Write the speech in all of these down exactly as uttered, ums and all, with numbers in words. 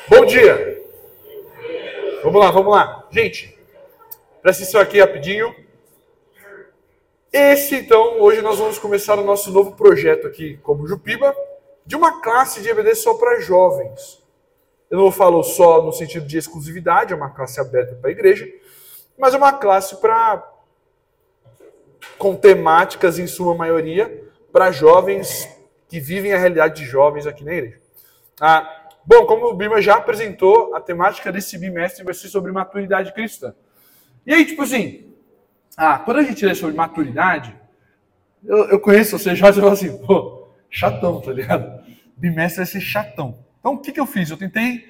Bom dia! Vamos lá, vamos lá. Gente, presta atenção aqui rapidinho. Esse, então, hoje nós vamos começar o nosso novo projeto aqui, como Jupiba, de uma classe de E B D só para jovens. Eu não falo só no sentido de exclusividade, é uma classe aberta para a igreja, mas é uma classe para, com temáticas, em sua maioria, para jovens que vivem a realidade de jovens aqui na igreja. Ah, bom, como o Bima já apresentou, a temática desse bimestre vai ser sobre maturidade cristã. E aí, tipo assim, ah, quando a gente lê sobre maturidade, eu, eu conheço vocês já, você fala assim, pô, chatão, tá ligado? Bimestre vai ser chatão. Então, o que, que eu fiz? Eu tentei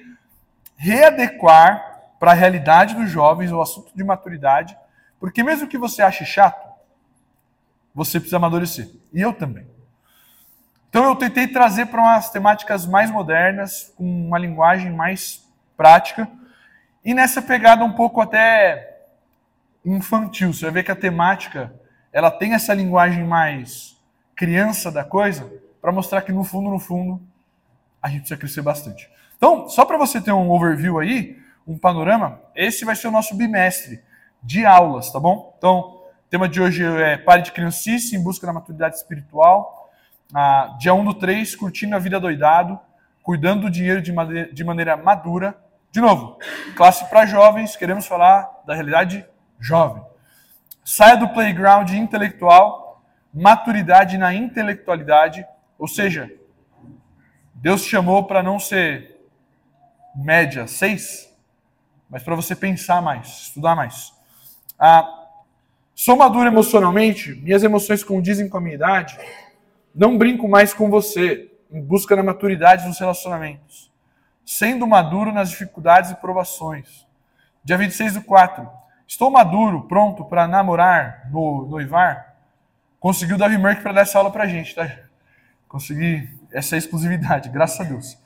readequar para a realidade dos jovens o assunto de maturidade, porque mesmo que você ache chato, você precisa amadurecer. E eu também. Então eu tentei trazer para umas temáticas mais modernas, com uma linguagem mais prática, e nessa pegada um pouco até infantil. Você vai ver que a temática ela tem essa linguagem mais criança da coisa, para mostrar que no fundo, no fundo, a gente precisa crescer bastante. Então, só para você ter um overview aí, um panorama, esse vai ser o nosso bimestre de aulas, tá bom? Então, o tema de hoje é Pare de Criancice em busca da maturidade espiritual. Ah, dia um do três, curtindo a vida doidado, cuidando do dinheiro de maneira, de maneira madura. De novo, classe para jovens, queremos falar da realidade jovem. Saia do playground intelectual, maturidade na intelectualidade, ou seja, Deus te chamou para não ser média seis, mas para você pensar mais, estudar mais. Ah, sou maduro emocionalmente, minhas emoções condizem com a minha idade. Não brinco mais com você, em busca da maturidade nos relacionamentos. Sendo maduro nas dificuldades e provações. Dia vinte e seis do quatro. Estou maduro, pronto para namorar, no, noivar. Conseguiu o Davi Merck para dar essa aula para a gente, tá? Consegui essa exclusividade, graças a Deus.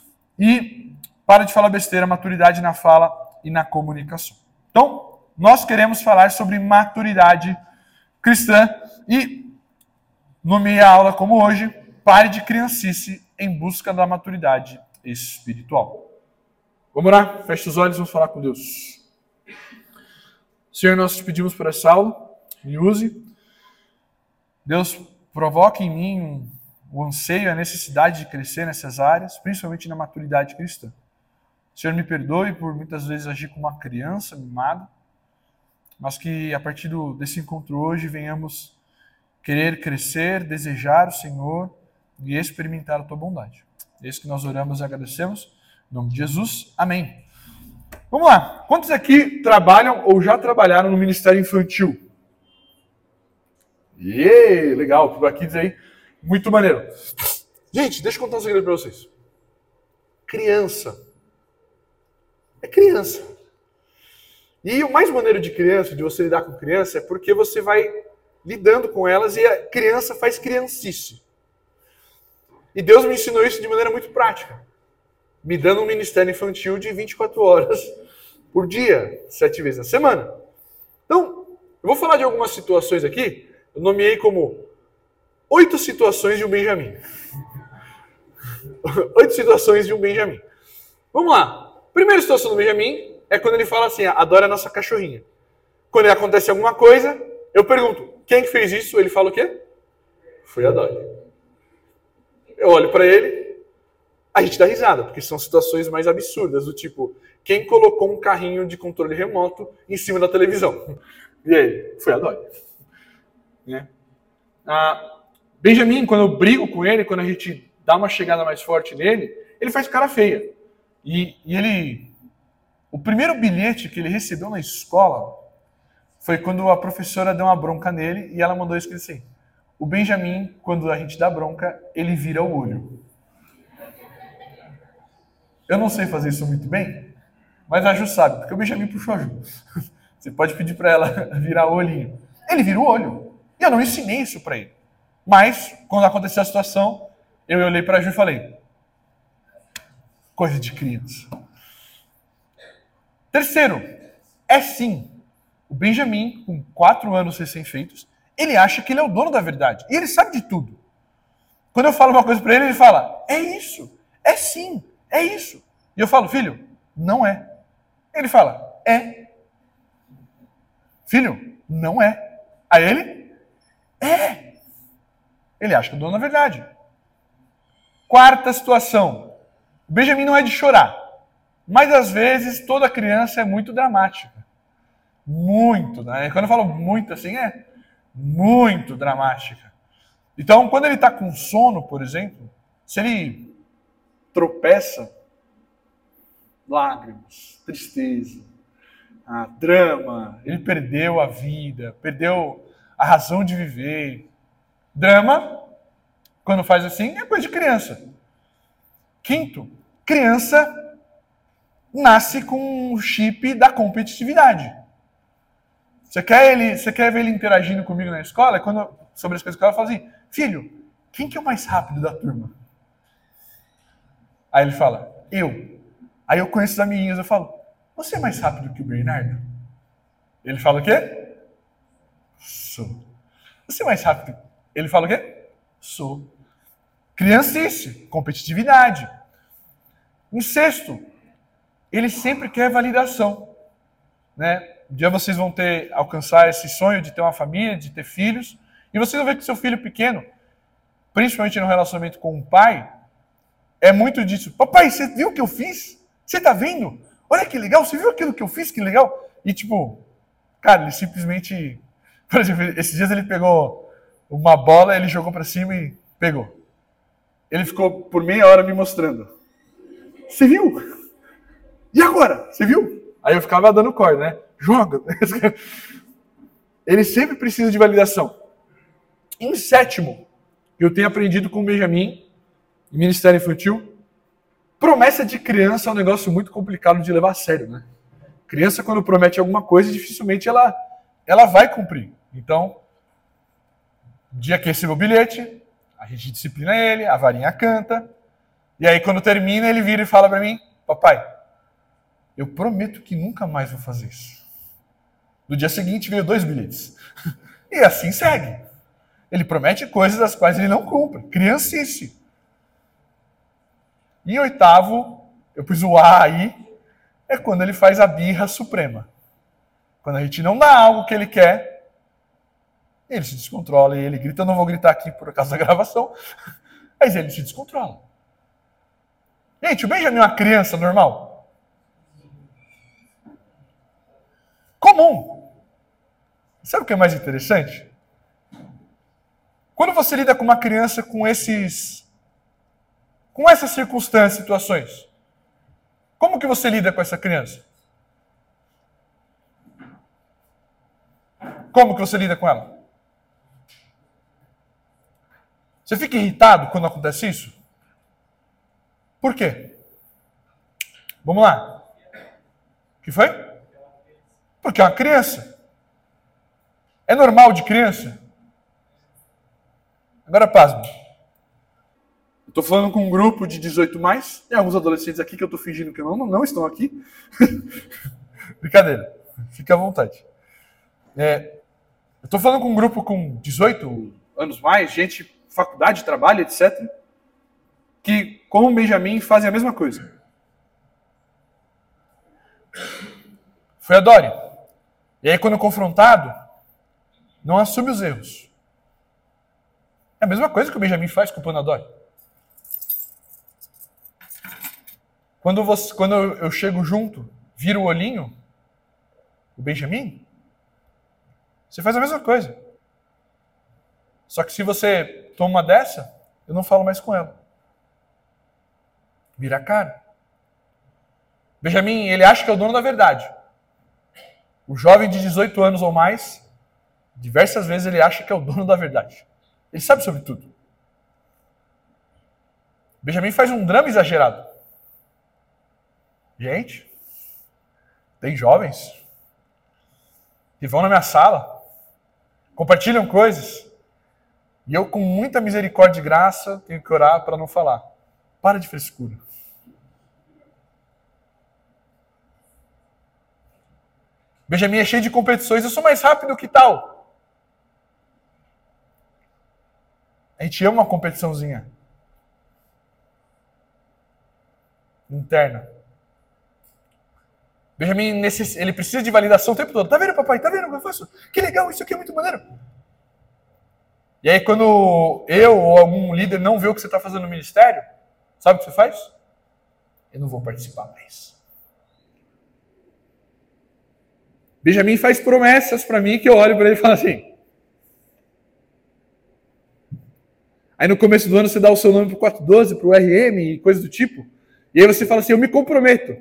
E para de falar besteira, maturidade na fala e na comunicação. Então, nós queremos falar sobre maturidade cristã e nomeei a aula como hoje, Pare de Criancice em busca da maturidade espiritual. Vamos lá, feche os olhos e vamos falar com Deus. Senhor, nós te pedimos por essa aula, me use. Deus, provoque em mim o anseio, a necessidade de crescer nessas áreas, principalmente na maturidade cristã. Senhor, me perdoe por muitas vezes agir como uma criança mimada, mas que a partir do, desse encontro hoje venhamos querer crescer, desejar o Senhor e experimentar a tua bondade. É isso que nós oramos e agradecemos. Em nome de Jesus, amém. Vamos lá. Quantos aqui trabalham ou já trabalharam no Ministério Infantil? Ieee, legal. Por aqui diz aí. Muito maneiro. Gente, deixa eu contar um segredo para vocês. Criança. É criança. E o mais maneiro de criança, de você lidar com criança, é porque você vai lidando com elas e a criança faz criancice. E Deus me ensinou isso de maneira muito prática. Me dando um ministério infantil de vinte e quatro horas por dia, sete vezes na semana. Então, eu vou falar de algumas situações aqui. Eu nomeei como oito situações de um Benjamin. Oito situações de um Benjamin. Vamos lá. Primeira situação do Benjamin é quando ele fala assim, adora a nossa cachorrinha. Quando acontece alguma coisa, eu pergunto, quem que fez isso? Ele fala o quê? Foi a Dolly. Eu olho para ele, a gente dá risada, porque são situações mais absurdas, do tipo, quem colocou um carrinho de controle remoto em cima da televisão? E aí? Foi a Dolly. Né? Ah, Benjamin, quando eu brigo com ele, quando a gente dá uma chegada mais forte nele, ele faz cara feia. E, e ele... O primeiro bilhete que ele recebeu na escola foi quando a professora deu uma bronca nele e ela mandou escrito assim, o Benjamin, quando a gente dá bronca, ele vira o olho. Eu não sei fazer isso muito bem, mas a Ju sabe, porque o Benjamin puxou a Ju. Você pode pedir para ela virar o olhinho. Ele vira o olho. E eu não ensinei isso para ele. Mas, quando aconteceu a situação, eu olhei para a Ju e falei, coisa de criança. Terceiro, é sim. O Benjamin, com quatro anos recém-feitos, ele acha que ele é o dono da verdade. E ele sabe de tudo. Quando eu falo uma coisa para ele, ele fala, é isso, é sim, é isso. E eu falo, filho, não é. Ele fala, é. Filho, não é. Aí ele, é. Ele acha que eu dou na verdade. Quarta situação. O Benjamin não é de chorar. Mas às vezes toda criança é muito dramática. Muito. Né? Quando eu falo muito assim, é muito dramática. Então, quando ele está com sono, por exemplo, se ele tropeça, lágrimas, tristeza, ah, drama, ele perdeu a vida, perdeu a razão de viver. Drama, quando faz assim, é coisa de criança. Quinto, criança nasce com o chip da competitividade. Você quer, ele, você quer ver ele interagindo comigo na escola? Quando eu, sobre as coisas que eu falo assim, filho, quem que é o mais rápido da turma? Aí ele fala, eu. Aí eu conheço os amiguinhos, eu falo, você é mais rápido que o Bernardo? Ele fala o quê? Sou. Você é mais rápido? Ele fala o quê? Sou. Criancice, competitividade. Em sexto, ele sempre quer validação. Né? Um dia vocês vão ter, alcançar esse sonho de ter uma família, de ter filhos, e vocês vão ver que seu filho pequeno, principalmente no relacionamento com o pai, é muito disso. Papai, você viu o que eu fiz? Você tá vendo? Olha que legal, você viu aquilo que eu fiz? Que legal. E tipo, cara, ele simplesmente... Por exemplo, esses dias ele pegou uma bola, ele jogou pra cima e pegou. Ele ficou por meia hora me mostrando. Você viu? E agora? Você viu? Aí eu ficava dando corda, né? Joga. Ele sempre precisa de validação. Em sétimo, eu tenho aprendido com o Benjamin, Ministério Infantil, promessa de criança é um negócio muito complicado de levar a sério, né? Criança, quando promete alguma coisa, dificilmente ela, ela vai cumprir. Então, dia que recebeu o bilhete, a gente disciplina ele, a varinha canta, e aí quando termina ele vira e fala para mim, papai, eu prometo que nunca mais vou fazer isso. No dia seguinte veio dois bilhetes. E assim segue. Ele promete coisas das quais ele não cumpre. Criancice. E em oitavo, eu pus o A aí, é quando ele faz a birra suprema. Quando a gente não dá algo que ele quer, ele se descontrola e ele grita. Eu não vou gritar aqui por causa da gravação, mas ele se descontrola. Gente, o Benjamin é uma criança normal? Comum. Sabe o que é mais interessante? Quando você lida com uma criança com esses, com essas circunstâncias, situações, como que você lida com essa criança? Como que você lida com ela? Você fica irritado quando acontece isso? Por quê? Vamos lá. O que foi? Porque é uma criança. É normal de criança? Agora, pasmo. Eu estou falando com um grupo de dezoito mais, tem alguns adolescentes aqui que eu estou fingindo que não, não estão aqui. Brincadeira. Fique à vontade. É, eu estou falando com um grupo com dezoito anos mais, gente, faculdade, trabalho, etcétera, que, como o Benjamin, fazem a mesma coisa. Foi a Dori. E aí, quando confrontado, não assume os erros. É a mesma coisa que o Benjamin faz com o Panadori. Quando, você, quando eu chego junto, viro o olhinho, o Benjamin, você faz a mesma coisa. Só que se você toma uma dessa, eu não falo mais com ela. Vira a cara. Benjamin, ele acha que é o dono da verdade. O jovem de dezoito anos ou mais, diversas vezes ele acha que é o dono da verdade. Ele sabe sobre tudo. Benjamin faz um drama exagerado. Gente, tem jovens que vão na minha sala, compartilham coisas, e eu, com muita misericórdia e graça, tenho que orar para não falar. Para de frescura. Benjamin é cheio de competições, eu sou mais rápido que tal. A gente ama uma competiçãozinha interna. Benjamin, necess... ele precisa de validação o tempo todo. Tá vendo, papai? Tá vendo o que eu faço? Que legal, isso aqui é muito maneiro. E aí, quando eu ou algum líder não vê o que você está fazendo no ministério, sabe o que você faz? Eu não vou participar mais. Benjamin faz promessas para mim que eu olho para ele e falo assim. Aí no começo do ano você dá o seu nome para o quatro doze, para o R M e coisa do tipo. E aí você fala assim, eu me comprometo.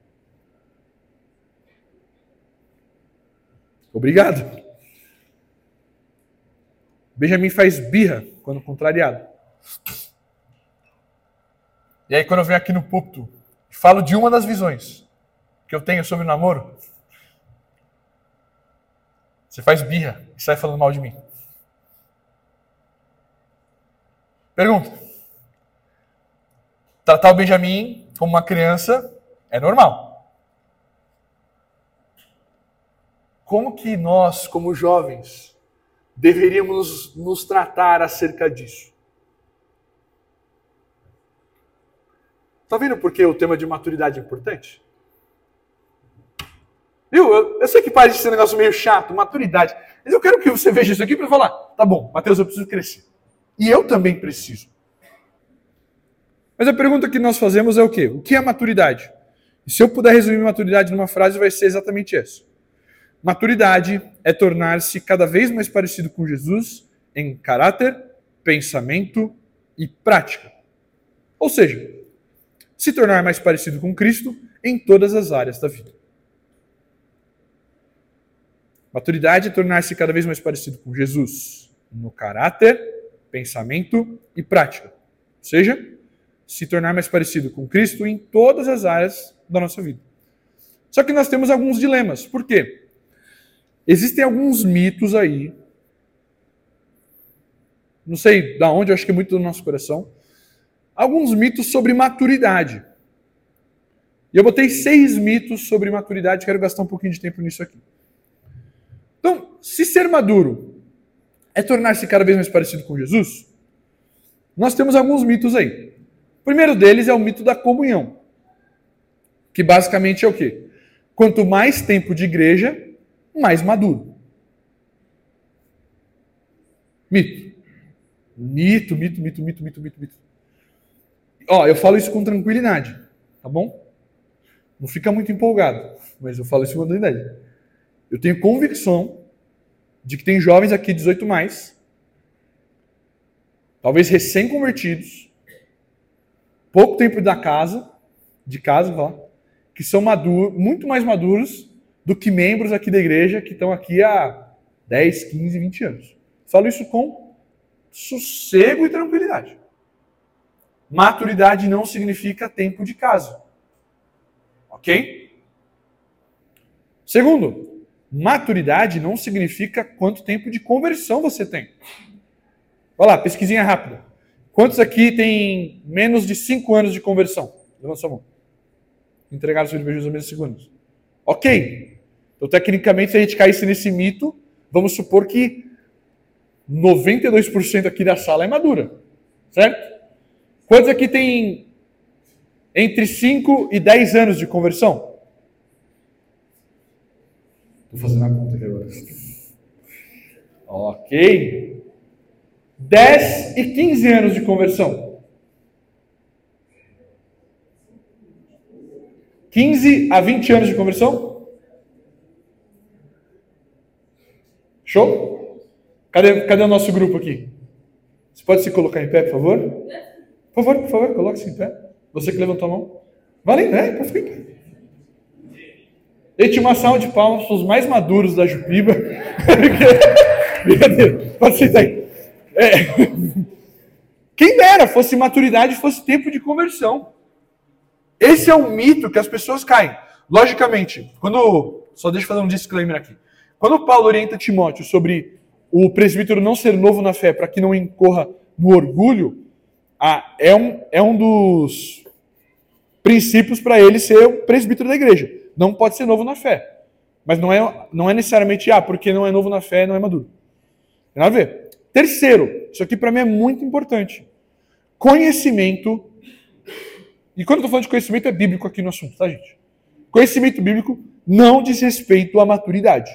Obrigado. Benjamin faz birra quando contrariado. E aí quando eu venho aqui no púlpito e falo de uma das visões que eu tenho sobre o namoro, você faz birra e sai falando mal de mim. Pergunta. Tratar o Benjamin como uma criança é normal. Como que nós, como jovens, deveríamos nos tratar acerca disso? Tá vendo por que o tema de maturidade é importante? Viu? Eu, eu sei que parece esse negócio meio chato, maturidade. Mas eu quero que você veja isso aqui para falar, tá bom, Mateus, eu preciso crescer. E eu também preciso. Mas a pergunta que nós fazemos é o quê? O que é maturidade? E se eu puder resumir maturidade numa frase, vai ser exatamente essa. Maturidade é tornar-se cada vez mais parecido com Jesus em caráter, pensamento e prática. Ou seja, se tornar mais parecido com Cristo em todas as áreas da vida. Maturidade é tornar-se cada vez mais parecido com Jesus no caráter, pensamento e prática. Ou seja, se tornar mais parecido com Cristo em todas as áreas da nossa vida. Só que nós temos alguns dilemas. Por quê? Existem alguns mitos aí, não sei de onde, eu acho que é muito do nosso coração, alguns mitos sobre maturidade. E eu botei seis mitos sobre maturidade, quero gastar um pouquinho de tempo nisso aqui. Então, se ser maduro é tornar-se cada vez mais parecido com Jesus, nós temos alguns mitos aí. O primeiro deles é o mito da comunhão, que basicamente é o quê? Quanto mais tempo de igreja, mais maduro. Mito. Mito, mito, mito, mito, mito, mito, mito. Ó, eu falo isso com tranquilidade, tá bom? Não fica muito empolgado, mas eu falo isso com tranquilidade. Eu tenho convicção de que tem jovens aqui, dezoito mais, talvez recém-convertidos, pouco tempo da casa, de casa, lá, que são maduros, muito mais maduros do que membros aqui da igreja que estão aqui há dez, quinze, vinte anos. Falo isso com sossego e tranquilidade. Maturidade não significa tempo de casa. Ok? Segundo, maturidade não significa quanto tempo de conversão você tem. Olha lá, pesquisinha rápida. Quantos aqui tem menos de cinco anos de conversão? Levanta sua mão. Entregaram o seu livro nos mesmos segundos. Ok. Então, tecnicamente, se a gente caísse nesse mito, vamos supor que noventa e dois por cento aqui da sala é madura. Certo? Quantos aqui tem entre cinco e dez anos de conversão? Estou fazendo a conta aqui agora. Ok. dez e quinze anos de conversão. quinze a vinte anos de conversão? Show? Cadê, cadê o nosso grupo aqui? Você pode se colocar em pé, por favor? Por favor, por favor, coloque-se em pé. Você que levantou a mão. Vale, é, pode ficar em pé. Gente, uma salva de palmas para os mais maduros da Jupiba. Brincadeira, pode sentar aí. É. Quem dera fosse maturidade, fosse tempo de conversão. Esse é um mito que as pessoas caem. Logicamente, quando... Só deixa eu fazer um disclaimer aqui. Quando Paulo orienta Timóteo sobre o presbítero não ser novo na fé para que não incorra no orgulho, ah, é, um, é um dos princípios para ele ser o presbítero da igreja. Não pode ser novo na fé. Mas não é, não é necessariamente, ah, porque não é novo na fé, não é maduro. Tem nada a ver. Terceiro, isso aqui para mim é muito importante. Conhecimento. E quando eu estou falando de conhecimento, é bíblico aqui no assunto, tá, gente? Conhecimento bíblico não diz respeito à maturidade.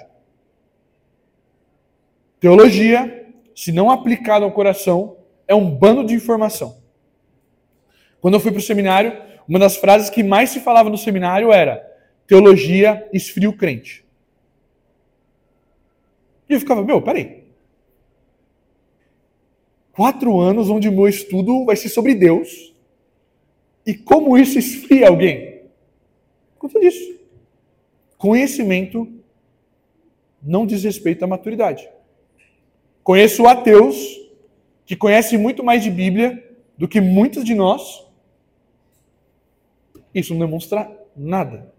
Teologia, se não aplicada ao coração, é um bando de informação. Quando eu fui para o seminário, uma das frases que mais se falava no seminário era: teologia esfria o crente. E eu ficava, meu, peraí. Quatro anos onde o meu estudo vai ser sobre Deus. E como isso esfria alguém? Por conta disso. Conhecimento não diz respeito à maturidade. Conheço ateus que conhecem muito mais de Bíblia do que muitos de nós. Isso não demonstra nada.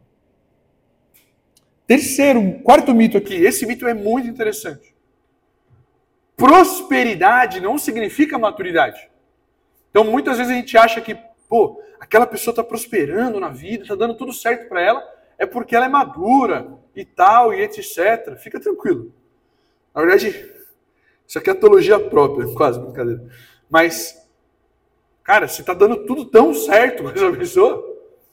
Terceiro, quarto mito aqui. Esse mito é muito interessante. Prosperidade não significa maturidade. Então, muitas vezes a gente acha que, pô, aquela pessoa está prosperando na vida, está dando tudo certo para ela, é porque ela é madura e tal, e etcétera. Fica tranquilo. Na verdade, isso aqui é teologia própria, quase brincadeira. Mas, cara, se está dando tudo tão certo com essa pessoa,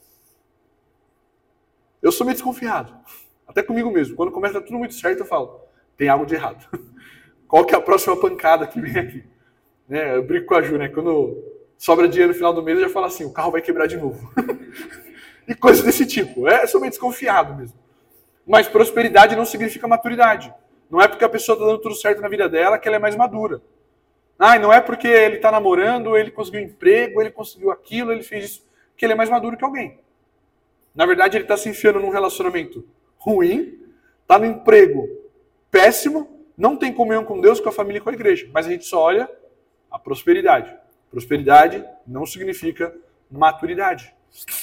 eu sou meio desconfiado. Até comigo mesmo. Quando começa a dar tudo muito certo, eu falo, tem algo de errado. Qual que é a próxima pancada que vem aqui? Né? Eu brinco com a Ju, né? Quando sobra dinheiro no final do mês, eu já falo assim, o carro vai quebrar de novo. E coisas desse tipo. É, eu sou meio desconfiado mesmo. Mas prosperidade não significa maturidade. Não é porque a pessoa está dando tudo certo na vida dela que ela é mais madura. Ah, não é porque ele está namorando, ele conseguiu emprego, ele conseguiu aquilo, ele fez isso, que ele é mais maduro que alguém. Na verdade, ele está se enfiando num relacionamento ruim, está no emprego péssimo, não tem comunhão com Deus, com a família e com a igreja. Mas a gente só olha a prosperidade. Prosperidade não significa maturidade.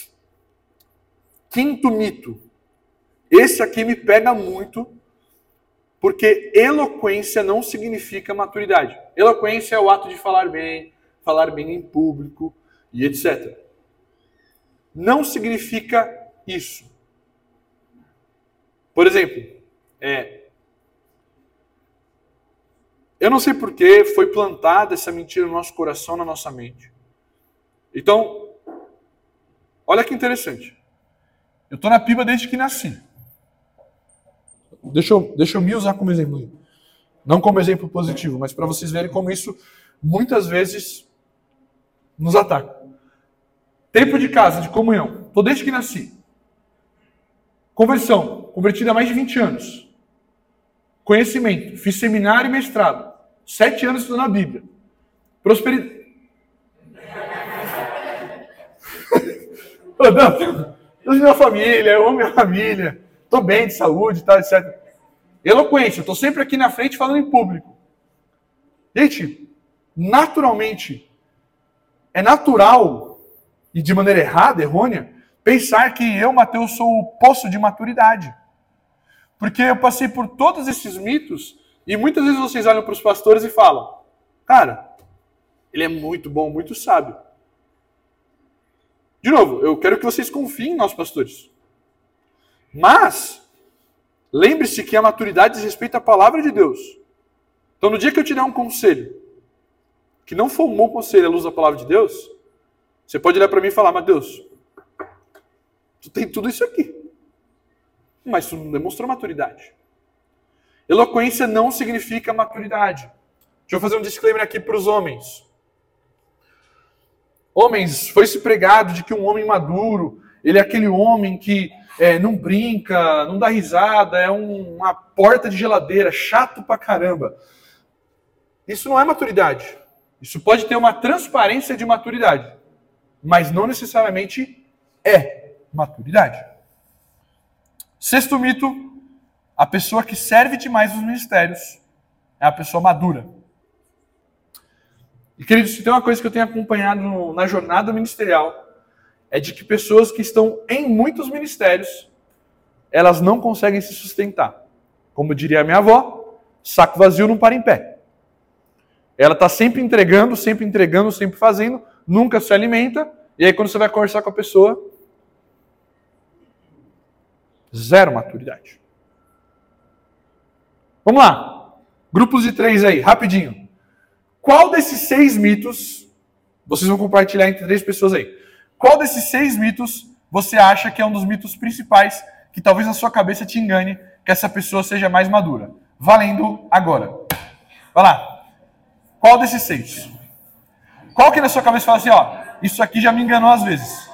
Quinto mito. Esse aqui me pega muito, porque eloquência não significa maturidade. Eloquência é o ato de falar bem, falar bem em público e etcétera. Não significa isso. Por exemplo, é, eu não sei por que foi plantada essa mentira no nosso coração, na nossa mente. Então, olha que interessante. Eu estou na piba desde que nasci. Deixa eu, deixa eu me usar como exemplo. Não como exemplo positivo, mas para vocês verem como isso muitas vezes nos ataca. Tempo de casa, de comunhão. Estou desde que nasci. Conversão. Convertido há mais de vinte anos. Conhecimento. Fiz seminário e mestrado. Sete anos estudando a Bíblia. Prosperidade. Eu minha família, eu amo minha família. Estou bem de saúde, tal, etcétera. Eloquência. Estou sempre aqui na frente falando em público. Gente, naturalmente, é natural e de maneira errada, errônea, pensar que eu, Mateus, sou o poço de maturidade. Porque eu passei por todos esses mitos e muitas vezes vocês olham para os pastores e falam, cara, ele é muito bom, muito sábio. De novo, eu quero que vocês confiem em nós, pastores. Mas, lembre-se que a maturidade diz respeito à palavra de Deus. Então, no dia que eu te der um conselho, que não for um bom conselho à luz da palavra de Deus, você pode olhar para mim e falar, Mateus, tu tem tudo isso aqui. Mas tu não demonstrou maturidade. Eloquência não significa maturidade. Deixa eu fazer um disclaimer aqui para os homens. Homens, foi-se pregado de que um homem maduro, ele é aquele homem que é, não brinca, não dá risada, é um, uma porta de geladeira, chato pra caramba. Isso não é maturidade. Isso pode ter uma transparência de maturidade, mas não necessariamente é maturidade. Sexto mito, a pessoa que serve demais os ministérios é a pessoa madura. E, queridos, se tem uma coisa que eu tenho acompanhado no, na jornada ministerial, é de que pessoas que estão em muitos ministérios, elas não conseguem se sustentar. Como diria a minha avó, saco vazio não para em pé. Ela está sempre entregando, sempre entregando, sempre fazendo, nunca se alimenta, e aí quando você vai conversar com a pessoa, zero maturidade. Vamos lá. Grupos de três aí, rapidinho. Qual desses seis mitos, vocês vão compartilhar entre três pessoas aí, qual desses seis mitos você acha que é um dos mitos principais que talvez na sua cabeça te engane que essa pessoa seja mais madura? Valendo agora. Vai lá. Qual desses seis? Qual que na sua cabeça fala assim, ó, isso aqui já me enganou às vezes?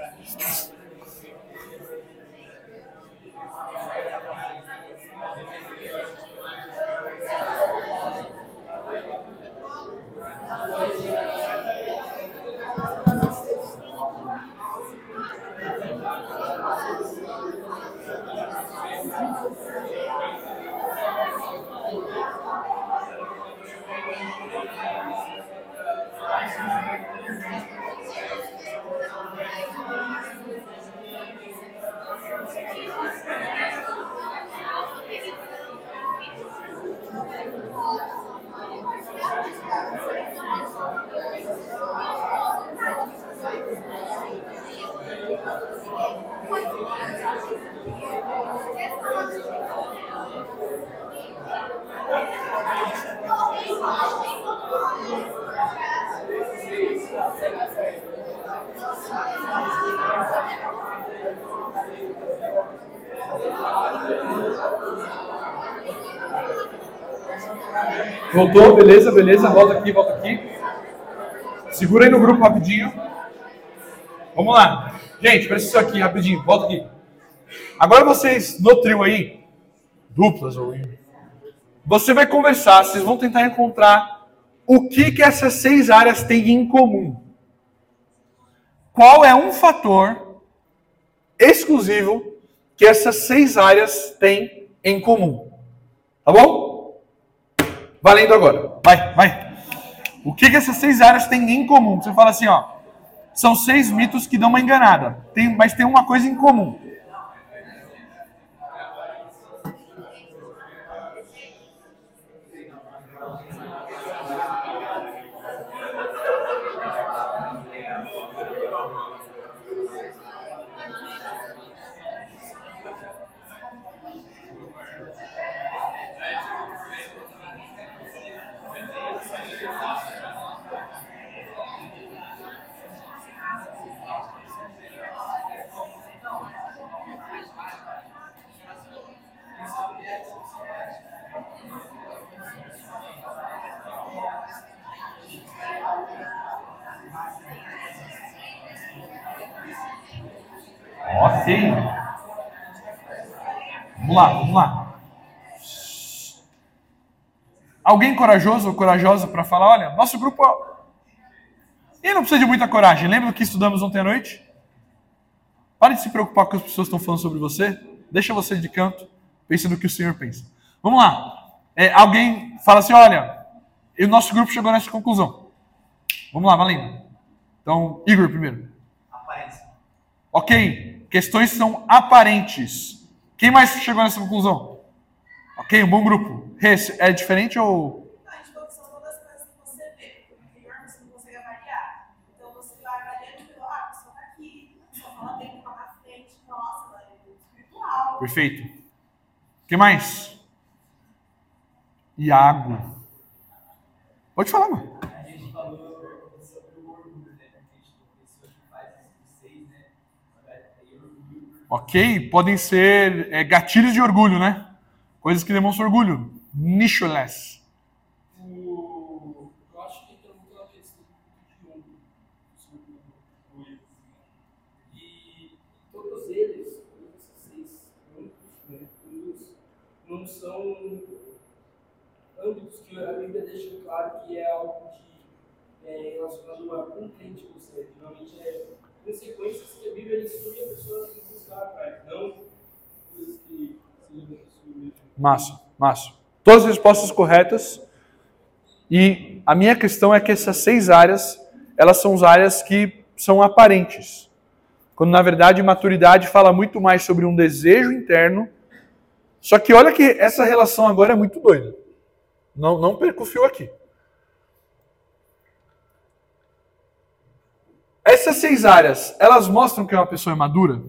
Voltou, beleza, beleza, volta aqui, volta aqui. Segura aí no grupo rapidinho. Vamos lá. Gente, presta isso aqui rapidinho, volta aqui. Agora vocês, no trio aí, duplas ou você vai conversar, vocês vão tentar encontrar o que, que essas seis áreas têm em comum. Qual é um fator exclusivo que essas seis áreas têm em comum? Tá bom? Valendo agora. Vai, vai. O que, que essas seis áreas têm em comum? Você fala assim, ó. São seis mitos que dão uma enganada. Tem, mas tem uma coisa em comum. Ok. Vamos lá, vamos lá. Alguém corajoso ou corajosa para falar, olha, nosso grupo... E não precisa de muita coragem. Lembra do que estudamos ontem à noite? Pare de se preocupar com o que as pessoas estão falando sobre você. Deixa você de canto. Pense no que o Senhor pensa. Vamos lá. É, alguém fala assim, olha, e o nosso grupo chegou nessa conclusão. Vamos lá, valendo. Então, Igor primeiro. Aparência. Ok. Questões são aparentes. Quem mais chegou nessa conclusão? Ok, um bom grupo. É diferente ou... Não, tipo, são todas as coisas que você vê. O pior você não consegue avaliar. Então você vai avaliando e fala, ah, a pessoa tá aqui, a pessoa fala bem, tá na frente, nossa, ela é espiritual. Perfeito. O que mais? Iago. Pode falar, mano. A gente falou sobre o orgulho, né? A gente pessoas que fazem esses seis, né? Ok, podem ser é, gatilhos de orgulho, né? Coisas que demonstram orgulho. Nicholess. O, eu acho que entra muito na questão de orgulho, sobre orgulho. E todos eles, todos esses seis âmbitos, não são âmbitos que a Bíblia deixa claro que é algo de, é, relacionado a um crente ou seja, geralmente é consequências que a Bíblia instrui a pessoa a buscar atrás, não coisas que sejam da pessoa mesmo. Massa, massa. Todas as respostas corretas. E a minha questão é que essas seis áreas, elas são as áreas que são aparentes. Quando, na verdade, maturidade fala muito mais sobre um desejo interno. Só que olha que essa relação agora é muito doida. Não, não perca o fio aqui. Essas seis áreas, elas mostram que uma pessoa é madura?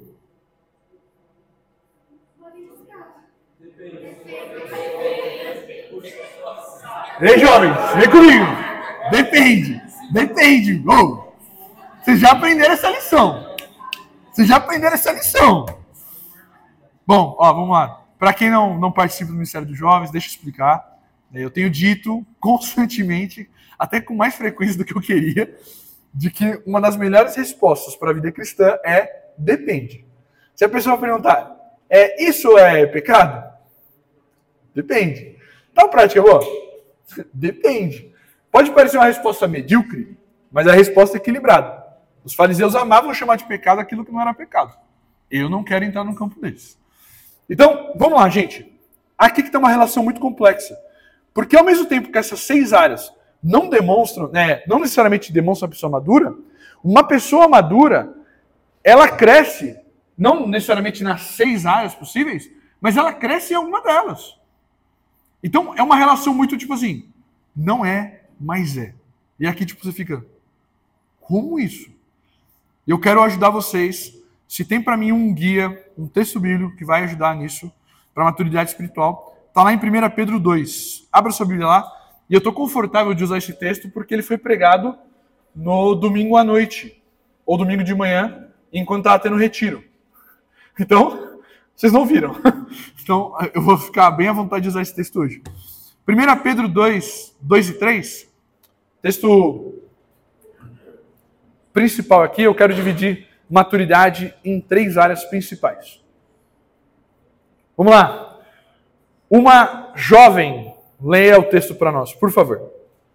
Ei, jovens, vem comigo. Depende. Depende. Oh, vocês já aprenderam essa lição. Vocês já aprenderam essa lição. Bom, ó, vamos lá. Para quem não, não participa do Ministério dos Jovens, deixa eu explicar. Eu tenho dito constantemente, até com mais frequência do que eu queria, de que uma das melhores respostas para a vida cristã é depende. Se a pessoa perguntar, é, isso é pecado? Depende. Tal prática boa? Depende. Pode parecer uma resposta medíocre, mas a resposta é equilibrada. Os fariseus amavam chamar de pecado aquilo que não era pecado. Eu não quero entrar no campo deles. Então, vamos lá, gente. Aqui que tem uma relação muito complexa. Porque ao mesmo tempo que essas seis áreas não demonstram, né, não necessariamente demonstram uma pessoa madura, uma pessoa madura, ela cresce, não necessariamente nas seis áreas possíveis, mas ela cresce em alguma delas. Então, é uma relação muito tipo assim, não é, mas é. E aqui tipo você fica, como isso? Eu quero ajudar vocês, se tem para mim um guia, um texto bíblico que vai ajudar nisso, para maturidade espiritual, está lá em primeira Pedro dois. Abra sua Bíblia lá. E eu estou confortável de usar esse texto porque ele foi pregado no domingo à noite. Ou domingo de manhã, enquanto estava tendo retiro. Então, vocês não viram. Então, eu vou ficar bem à vontade de usar esse texto hoje. primeira Pedro dois, dois e três. Texto principal aqui. Eu quero dividir maturidade em três áreas principais. Vamos lá. Uma jovem, leia o texto para nós, por favor.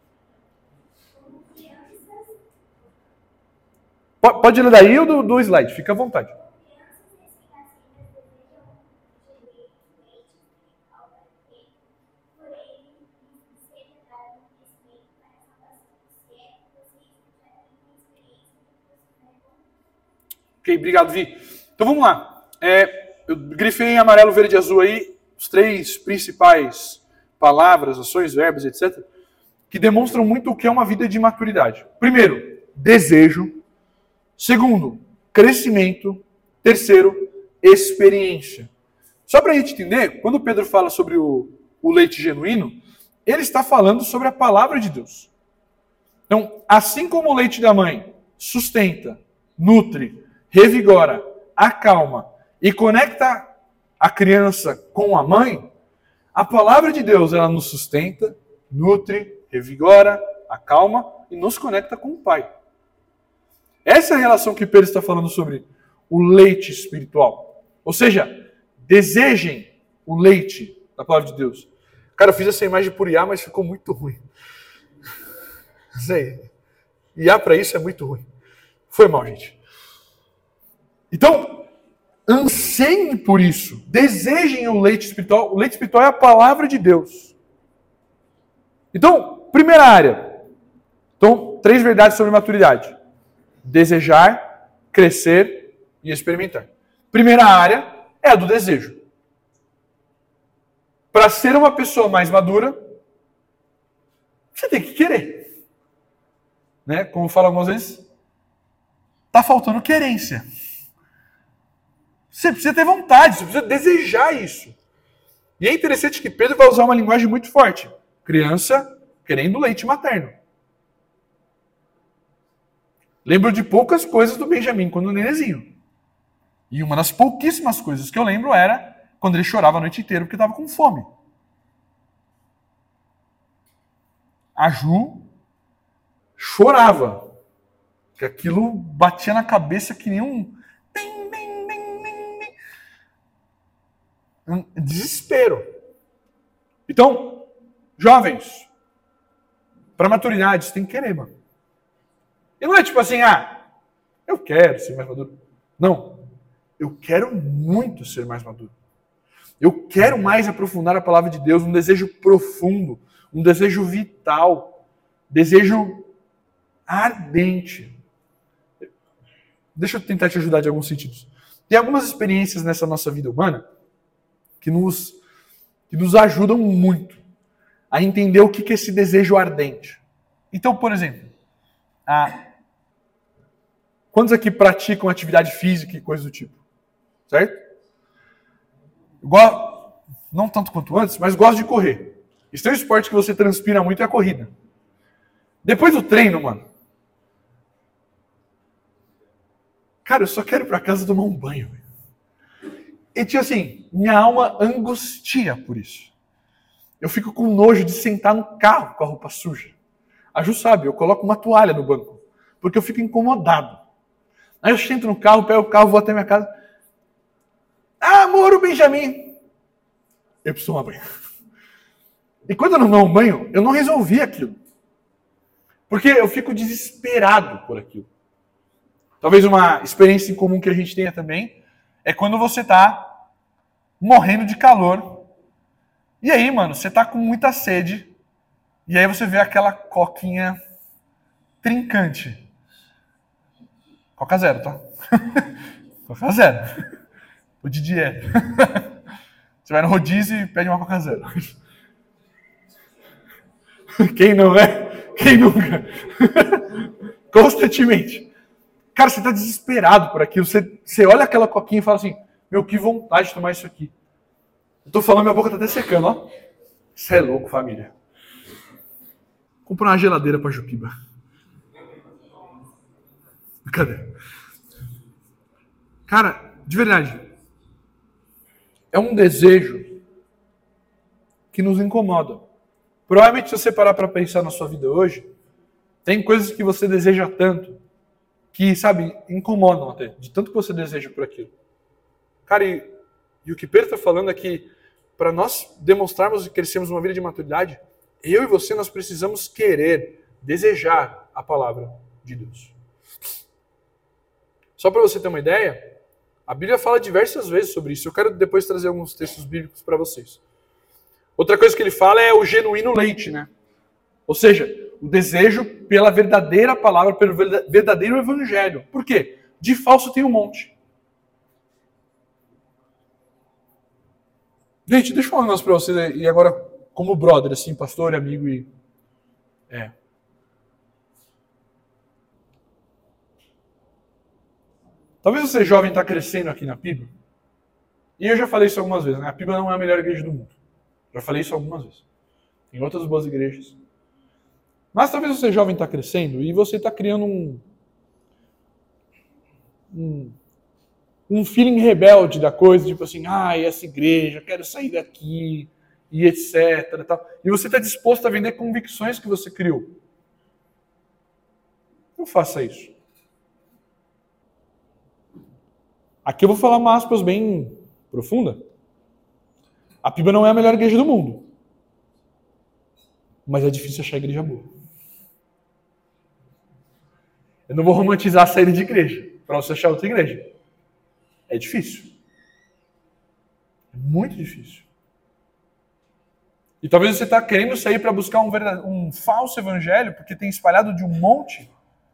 Pode ler daí ou do, do slide, fica à vontade. Ok, obrigado, Vi. Então vamos lá. É, eu grifei em amarelo, verde e azul aí os três principais palavras, ações, verbos, etcétera, que demonstram muito o que é uma vida de maturidade. Primeiro, desejo. Segundo, crescimento. Terceiro, experiência. Só para a gente entender, quando Pedro fala sobre o, o leite genuíno, ele está falando sobre a palavra de Deus. Então, assim como o leite da mãe sustenta, nutre, revigora, acalma e conecta a criança com a mãe, a palavra de Deus ela nos sustenta, nutre, revigora, acalma e nos conecta com o Pai. Essa é a relação que Pedro está falando sobre o leite espiritual. Ou seja, desejem o leite da palavra de Deus. Cara, eu fiz essa imagem por I A, mas ficou muito ruim. Sei. I A para isso é muito ruim. Foi mal, gente. Então, anseiem por isso. Desejem o leite espiritual. O leite espiritual é a palavra de Deus. Então, primeira área. Então, três verdades sobre maturidade. Desejar, crescer e experimentar. Primeira área é a do desejo. Para ser uma pessoa mais madura, você tem que querer. Né? Como eu falo algumas vezes, está faltando querência. Você precisa ter vontade, você precisa desejar isso. E é interessante que Pedro vai usar uma linguagem muito forte. Criança querendo leite materno. Lembro de poucas coisas do Benjamin quando nenenzinho. E uma das pouquíssimas coisas que eu lembro era quando ele chorava a noite inteira porque estava com fome. A Ju chorava. Que aquilo batia na cabeça que nem um... um desespero. Então, jovens, para maturidade, você tem que querer, mano. E não é tipo assim, ah, eu quero ser mais maduro. Não. Eu quero muito ser mais maduro. Eu quero mais aprofundar a palavra de Deus, um desejo profundo, um desejo vital, desejo ardente. Deixa eu tentar te ajudar de alguns sentidos. Tem algumas experiências nessa nossa vida humana que nos, que nos ajudam muito a entender o que é esse desejo ardente. Então, por exemplo, a... quantos aqui praticam atividade física e coisas do tipo? Certo? Igual, não tanto quanto antes, mas gosto de correr. Esse é um esporte que você transpira muito é a corrida. Depois do treino, mano. cara, eu só quero ir pra casa tomar um banho. E tipo assim, minha alma angustia por isso. Eu fico com nojo de sentar no carro com a roupa suja. A Ju sabe, eu coloco uma toalha no banco, porque eu fico incomodado. Aí eu sento no carro, pego o carro, vou até minha casa. Ah, Moro Benjamin! Eu preciso tomar banho. E quando eu não tomo banho, eu não resolvi aquilo. Porque eu fico desesperado por aquilo. Talvez uma experiência em comum que a gente tenha também é quando você tá morrendo de calor. E aí, mano, você tá com muita sede. E aí você vê aquela coquinha trincante. Coca zero, tá? Coca zero. O de dieta. Você vai no rodízio e pede uma Coca zero. Quem não é? Quem nunca? Constantemente. Cara, você tá desesperado por aquilo. Você, você olha aquela coquinha e fala assim, meu, que vontade de tomar isso aqui. Eu tô falando, minha boca tá até secando, ó. Você é louco, família. Comprar uma geladeira pra Jupiba. Cadê? Cara, de verdade. É um desejo que nos incomoda. Provavelmente, se você parar para pensar na sua vida hoje, tem coisas que você deseja tanto que, sabe, incomodam até, de tanto que você deseja por aquilo. Cara, e, e o que Pedro está falando é que para nós demonstrarmos e crescermos uma vida de maturidade, eu e você, nós precisamos querer, desejar a palavra de Deus. Só para você ter uma ideia, a Bíblia fala diversas vezes sobre isso. Eu quero depois trazer alguns textos bíblicos para vocês. Outra coisa que ele fala é o genuíno leite, né? Ou seja, o desejo pela verdadeira palavra, pelo verdadeiro evangelho. Por quê? De falso tem um monte. Gente, deixa eu falar um negócio para vocês, e agora como brother, assim, pastor, amigo e... É. Talvez você jovem está crescendo aqui na P I B. E eu já falei isso algumas vezes, né? A P I B não é a melhor igreja do mundo. Já falei isso algumas vezes. Tem outras boas igrejas. Mas talvez você jovem está crescendo e você está criando um, um, um feeling rebelde da coisa, tipo assim, ah, essa igreja, quero sair daqui, e etc. Tal. E você está disposto a vender convicções que você criou. Não faça isso. Aqui eu vou falar uma aspas bem profunda. A P I B não é a melhor igreja do mundo. Mas é difícil achar igreja boa. Eu não vou romantizar a saída de igreja para você achar outra igreja. É difícil. É muito difícil. E talvez você está querendo sair para buscar um, verdade, um falso evangelho, porque tem espalhado de um monte.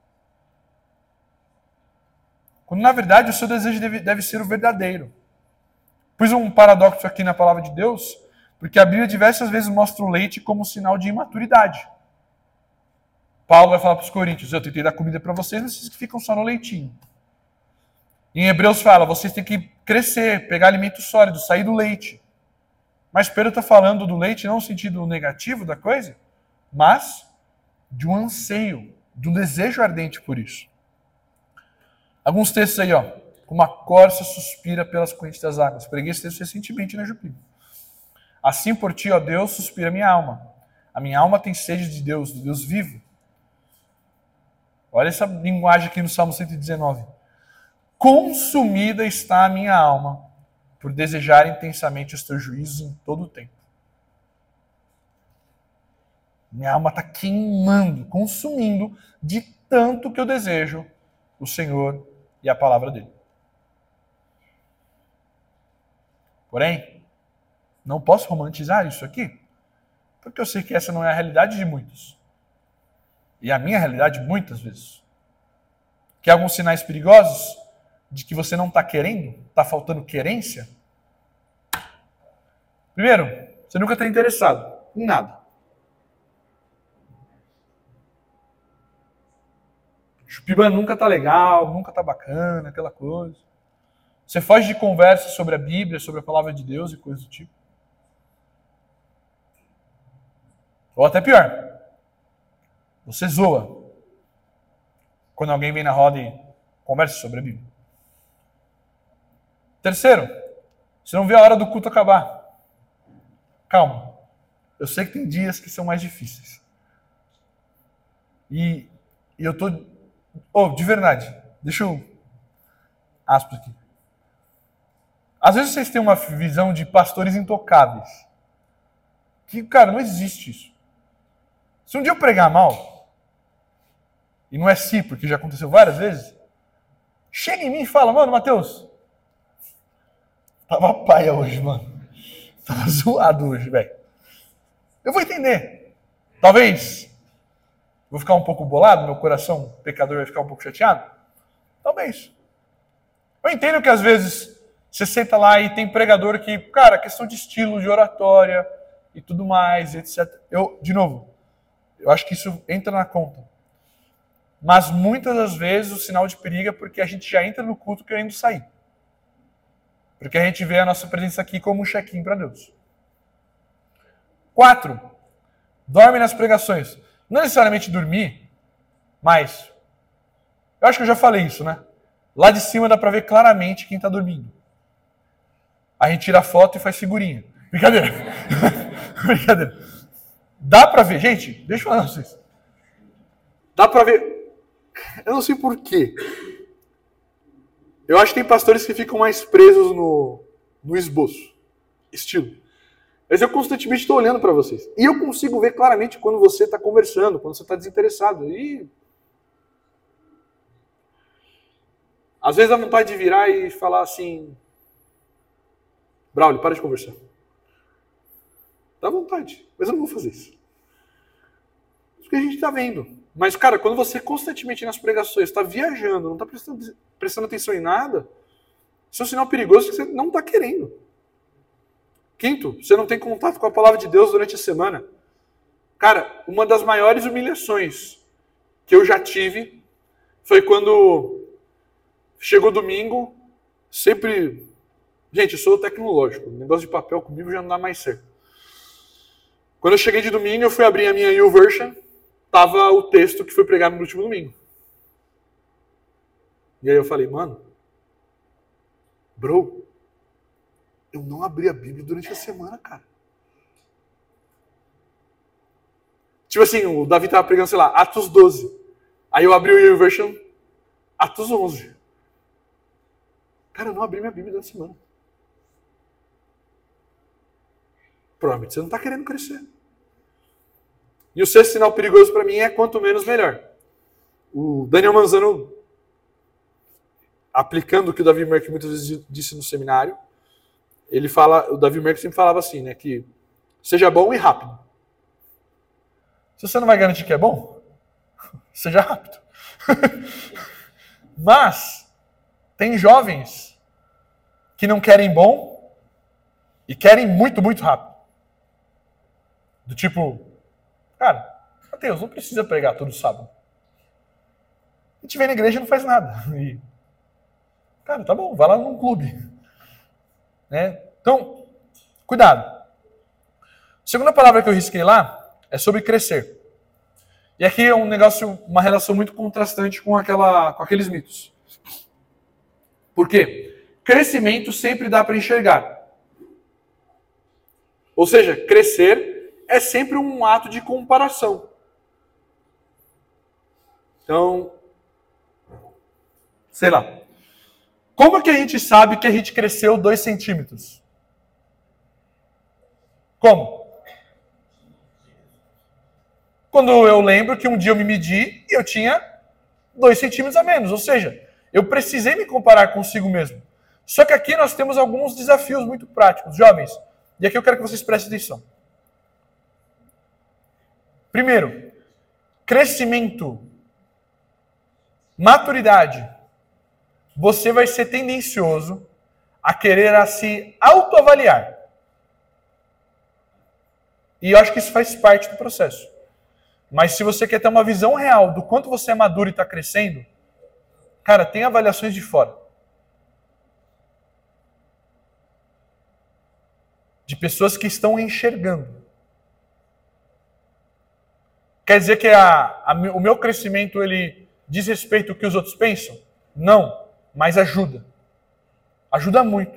Quando na verdade o seu desejo deve, deve ser o verdadeiro. Pus um paradoxo aqui na palavra de Deus, porque a Bíblia diversas vezes mostra o leite como sinal de imaturidade. Paulo vai falar para os coríntios, eu tentei dar comida para vocês, mas vocês ficam só no leitinho. Em Hebreus fala, vocês têm que crescer, pegar alimento sólido, sair do leite. Mas Pedro está falando do leite não no sentido negativo da coisa, mas de um anseio, de um desejo ardente por isso. Alguns textos aí, ó. Como a corça suspira pelas correntes das águas. Preguei esse texto recentemente na Jupiba. Assim por ti, ó Deus, suspira a minha alma. A minha alma tem sede de Deus, do Deus vivo. Olha essa linguagem aqui no Salmo cento e dezenove. Consumida está a minha alma, por desejar intensamente os teus juízos em todo o tempo. Minha alma está queimando, consumindo de tanto que eu desejo o Senhor e a palavra dele. Porém, não posso romantizar isso aqui, porque eu sei que essa não é a realidade de muitos. E a minha realidade, muitas vezes. Quer alguns sinais perigosos de que você não está querendo? Está faltando querência? Primeiro, você nunca está interessado em nada. Jupiba nunca está legal, nunca está bacana, aquela coisa. Você foge de conversa sobre a Bíblia, sobre a palavra de Deus e coisas do tipo. Ou até pior, você zoa quando alguém vem na roda e conversa sobre a Bíblia. Terceiro, você não vê a hora do culto acabar. Calma. Eu sei que tem dias que são mais difíceis. E, e eu tô... Oh, de verdade. Deixa eu... Aspas aqui. Às vezes vocês têm uma visão de pastores intocáveis. Que, cara, não existe isso. Se um dia eu pregar mal, e não é si, porque já aconteceu várias vezes, chega em mim e fala, mano, Matheus, tava paia hoje, mano. Tava zoado hoje, velho. Eu vou entender. Talvez vou ficar um pouco bolado, meu coração pecador vai ficar um pouco chateado. Talvez. Eu entendo que às vezes você senta lá e tem pregador que, cara, questão de estilo, de oratória e tudo mais, etcétera. Eu, de novo, eu acho que isso entra na conta. Mas muitas das vezes o sinal de perigo é porque a gente já entra no culto querendo sair. Porque a gente vê a nossa presença aqui como um check-in para Deus. Quatro, dorme nas pregações. Não necessariamente dormir, mas... Eu acho que eu já falei isso, né? Lá de cima dá para ver claramente quem está dormindo. A gente tira a foto e faz figurinha. Brincadeira. Brincadeira. Dá para ver, gente, deixa eu falar pra vocês. Dá para ver... Eu não sei por quê. Eu acho que tem pastores que ficam mais presos no, no esboço. Estilo. Mas eu constantemente estou olhando para vocês. E eu consigo ver claramente quando você está conversando, quando você está desinteressado. E... Às vezes dá vontade de virar e falar assim... Braulio, para de conversar. Dá vontade. Mas eu não vou fazer isso. Isso que a gente está vendo. Mas, cara, quando você constantemente nas pregações está viajando, não está prestando, prestando atenção em nada, isso é um sinal perigoso que você não está querendo. Quinto, você não tem contato com a palavra de Deus durante a semana. Cara, uma das maiores humilhações que eu já tive foi quando chegou domingo, sempre... Gente, eu sou tecnológico, o negócio de papel comigo já não dá mais certo. Quando eu cheguei de domingo, eu fui abrir a minha YouVersion, tava o texto que foi pregado no último domingo. E aí eu falei, mano, bro, eu não abri a Bíblia durante a semana, cara. Tipo assim, o Davi tava pregando, sei lá, Atos doze. Aí eu abri o YouVersion, Atos onze. Cara, eu não abri minha Bíblia durante a semana. Provavelmente você não está querendo crescer. E o sexto sinal perigoso para mim é quanto menos melhor. O Daniel Manzano, aplicando o que o Davi Merck muitas vezes disse no seminário, ele fala, o Davi Merck sempre falava assim, né, que seja bom e rápido. Se você não vai garantir que é bom, seja rápido. Mas tem jovens que não querem bom e querem muito, muito rápido. Do tipo, cara, Mateus, não precisa pregar todo sábado. A gente vem na igreja e não faz nada. E, cara, tá bom, vai lá num clube. Né? Então, cuidado. A segunda palavra que eu risquei lá é sobre crescer. E aqui é um negócio, uma relação muito contrastante com, aquela, com aqueles mitos. Por quê? Crescimento sempre dá para enxergar. Ou seja, crescer é sempre um ato de comparação. Então, sei lá. Como é que a gente sabe que a gente cresceu dois centímetros? Como? Quando eu lembro que um dia eu me medi e eu tinha dois centímetros a menos. Ou seja, eu precisei me comparar consigo mesmo. Só que aqui nós temos alguns desafios muito práticos. Jovens, e aqui eu quero que vocês prestem atenção. Primeiro, crescimento, maturidade. Você vai ser tendencioso a querer a se autoavaliar. E eu acho que isso faz parte do processo. Mas se você quer ter uma visão real do quanto você é maduro e está crescendo, cara, tem avaliações de fora. De pessoas que estão enxergando. Quer dizer que a, a, o meu crescimento ele diz respeito ao que os outros pensam? Não, mas ajuda. Ajuda muito.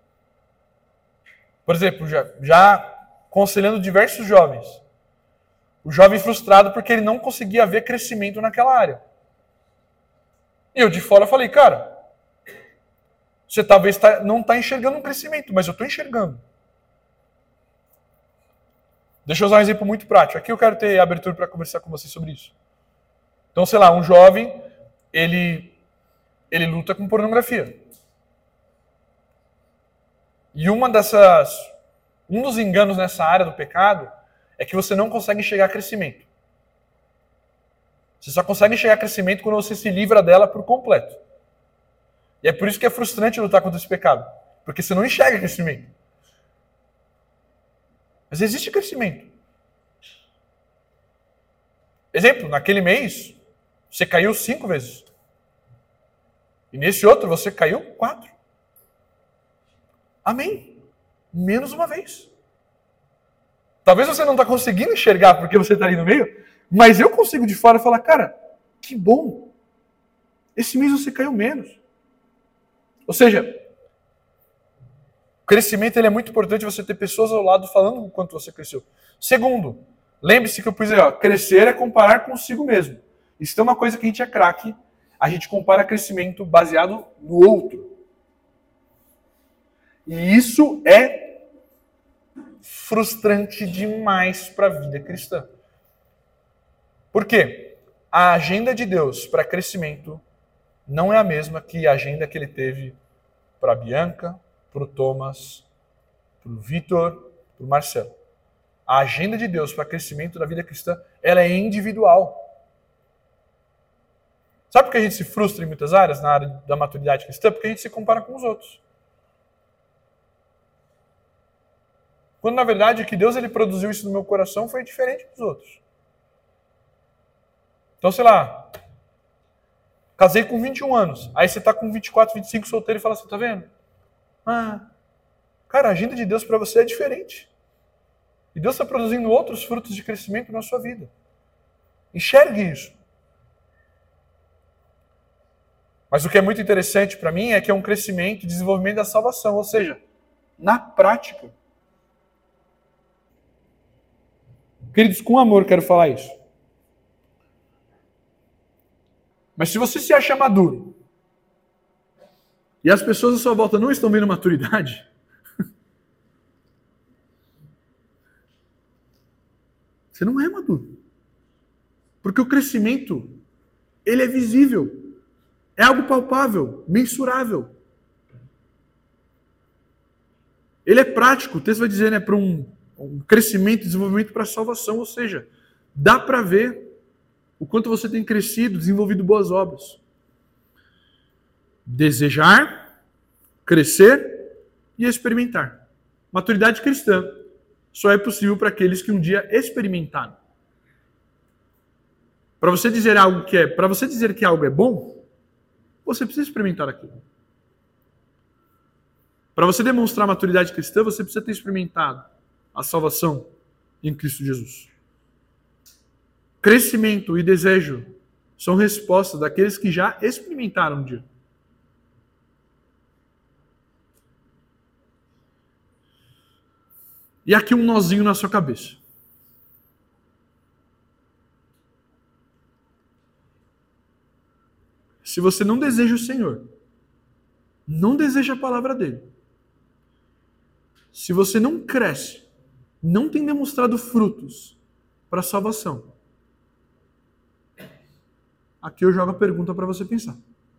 Por exemplo, já, já aconselhando diversos jovens. O jovem frustrado porque ele não conseguia ver crescimento naquela área. E eu de fora falei, cara, você talvez tá, não está enxergando um crescimento, mas eu estou enxergando. Deixa eu usar um exemplo muito prático. Aqui eu quero ter abertura para conversar com vocês sobre isso. Então, sei lá, um jovem, ele, ele luta com pornografia. E uma dessas, um dos enganos nessa área do pecado é que você não consegue enxergar crescimento. Você só consegue enxergar crescimento quando você se livra dela por completo. E é por isso que é frustrante lutar contra esse pecado. Porque você não enxerga crescimento. Mas existe crescimento. Exemplo, naquele mês, você caiu cinco vezes. E nesse outro, você caiu quatro. Amém. Menos uma vez. Talvez você não está conseguindo enxergar porque você está ali no meio, mas eu consigo de fora falar, cara, que bom. Esse mês você caiu menos. Ou seja, o crescimento ele é muito importante você ter pessoas ao lado falando o quanto você cresceu. Segundo, lembre-se que eu pus aí, ó, crescer é comparar consigo mesmo. Isso é uma coisa que a gente é craque, a gente compara crescimento baseado no outro. E isso é frustrante demais para a vida cristã. Por quê? A agenda de Deus para crescimento não é a mesma que a agenda que ele teve para a Bianca, para o Thomas, para o Vitor, para o Marcelo. A agenda de Deus para crescimento da vida cristã, ela é individual. Sabe por que a gente se frustra em muitas áreas, na área da maturidade cristã? Porque a gente se compara com os outros. Quando, na verdade, o que Deus ele produziu isso no meu coração foi diferente dos outros. Então, sei lá, casei com vinte e um anos, aí você está com vinte e quatro, vinte e cinco solteiro e fala assim, tá vendo? Ah, cara, a agenda de Deus para você é diferente. E Deus está produzindo outros frutos de crescimento na sua vida. Enxergue isso. Mas o que é muito interessante para mim é que é um crescimento e desenvolvimento da salvação, ou seja, na prática. Queridos, com amor quero falar isso. Mas se você se acha maduro e as pessoas à sua volta não estão vendo maturidade, você não é maduro. Porque o crescimento, ele é visível. É algo palpável, mensurável. Ele é prático. O texto vai dizer, né, para um, um crescimento, desenvolvimento para a salvação. Ou seja, dá para ver o quanto você tem crescido, desenvolvido boas obras. Desejar, crescer e experimentar. Maturidade cristã só é possível para aqueles que um dia experimentaram. Para você dizer algo que é, para você dizer que algo é bom, você precisa experimentar aquilo. Para você demonstrar maturidade cristã, você precisa ter experimentado a salvação em Cristo Jesus. Crescimento e desejo são respostas daqueles que já experimentaram um dia. E aqui um nozinho na sua cabeça. Se você não deseja o Senhor, não deseja a palavra dele, se você não cresce, não tem demonstrado frutos para a salvação, aqui eu jogo a pergunta para você pensar.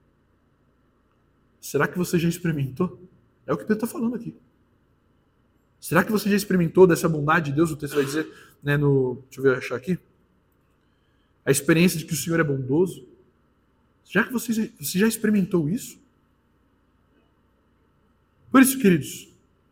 Será que você já experimentou? É o que Deus está falando aqui. Será que você já experimentou dessa bondade de Deus? O texto vai dizer, né, no, deixa eu ver, achar aqui. A experiência de que o Senhor é bondoso. Já que você, você já experimentou isso? Por isso, queridos,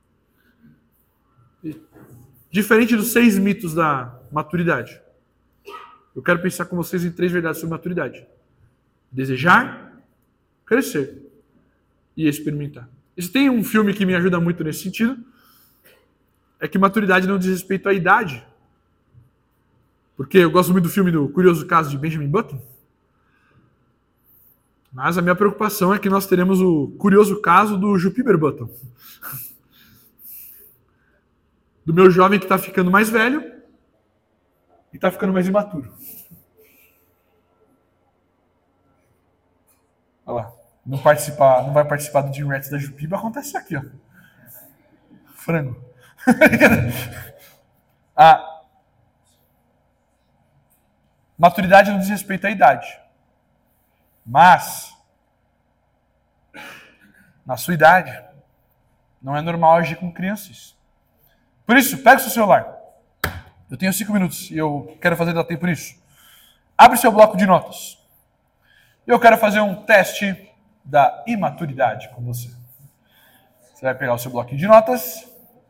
diferente dos seis mitos da maturidade, eu quero pensar com vocês em três verdades sobre maturidade. Desejar, crescer e experimentar. E se tem um filme que me ajuda muito nesse sentido, é que maturidade não diz respeito à idade. Porque eu gosto muito do filme do Curioso Caso de Benjamin Button. Mas a minha preocupação é que nós teremos o curioso caso do Jupiter Button. Do meu jovem que está ficando mais velho e está ficando mais imaturo. Olha lá. Não, participar, não vai participar do Gym Rats da Jupiba, acontece isso aqui, ó. Frango. A maturidade não diz respeito à idade. Mas, na sua idade, não é normal agir com crianças. Por isso, pega o seu celular. Eu tenho cinco minutos e eu quero fazer dar tempo nisso. Abre seu bloco de notas. Eu quero fazer um teste da imaturidade com você. Você vai pegar o seu bloquinho de notas.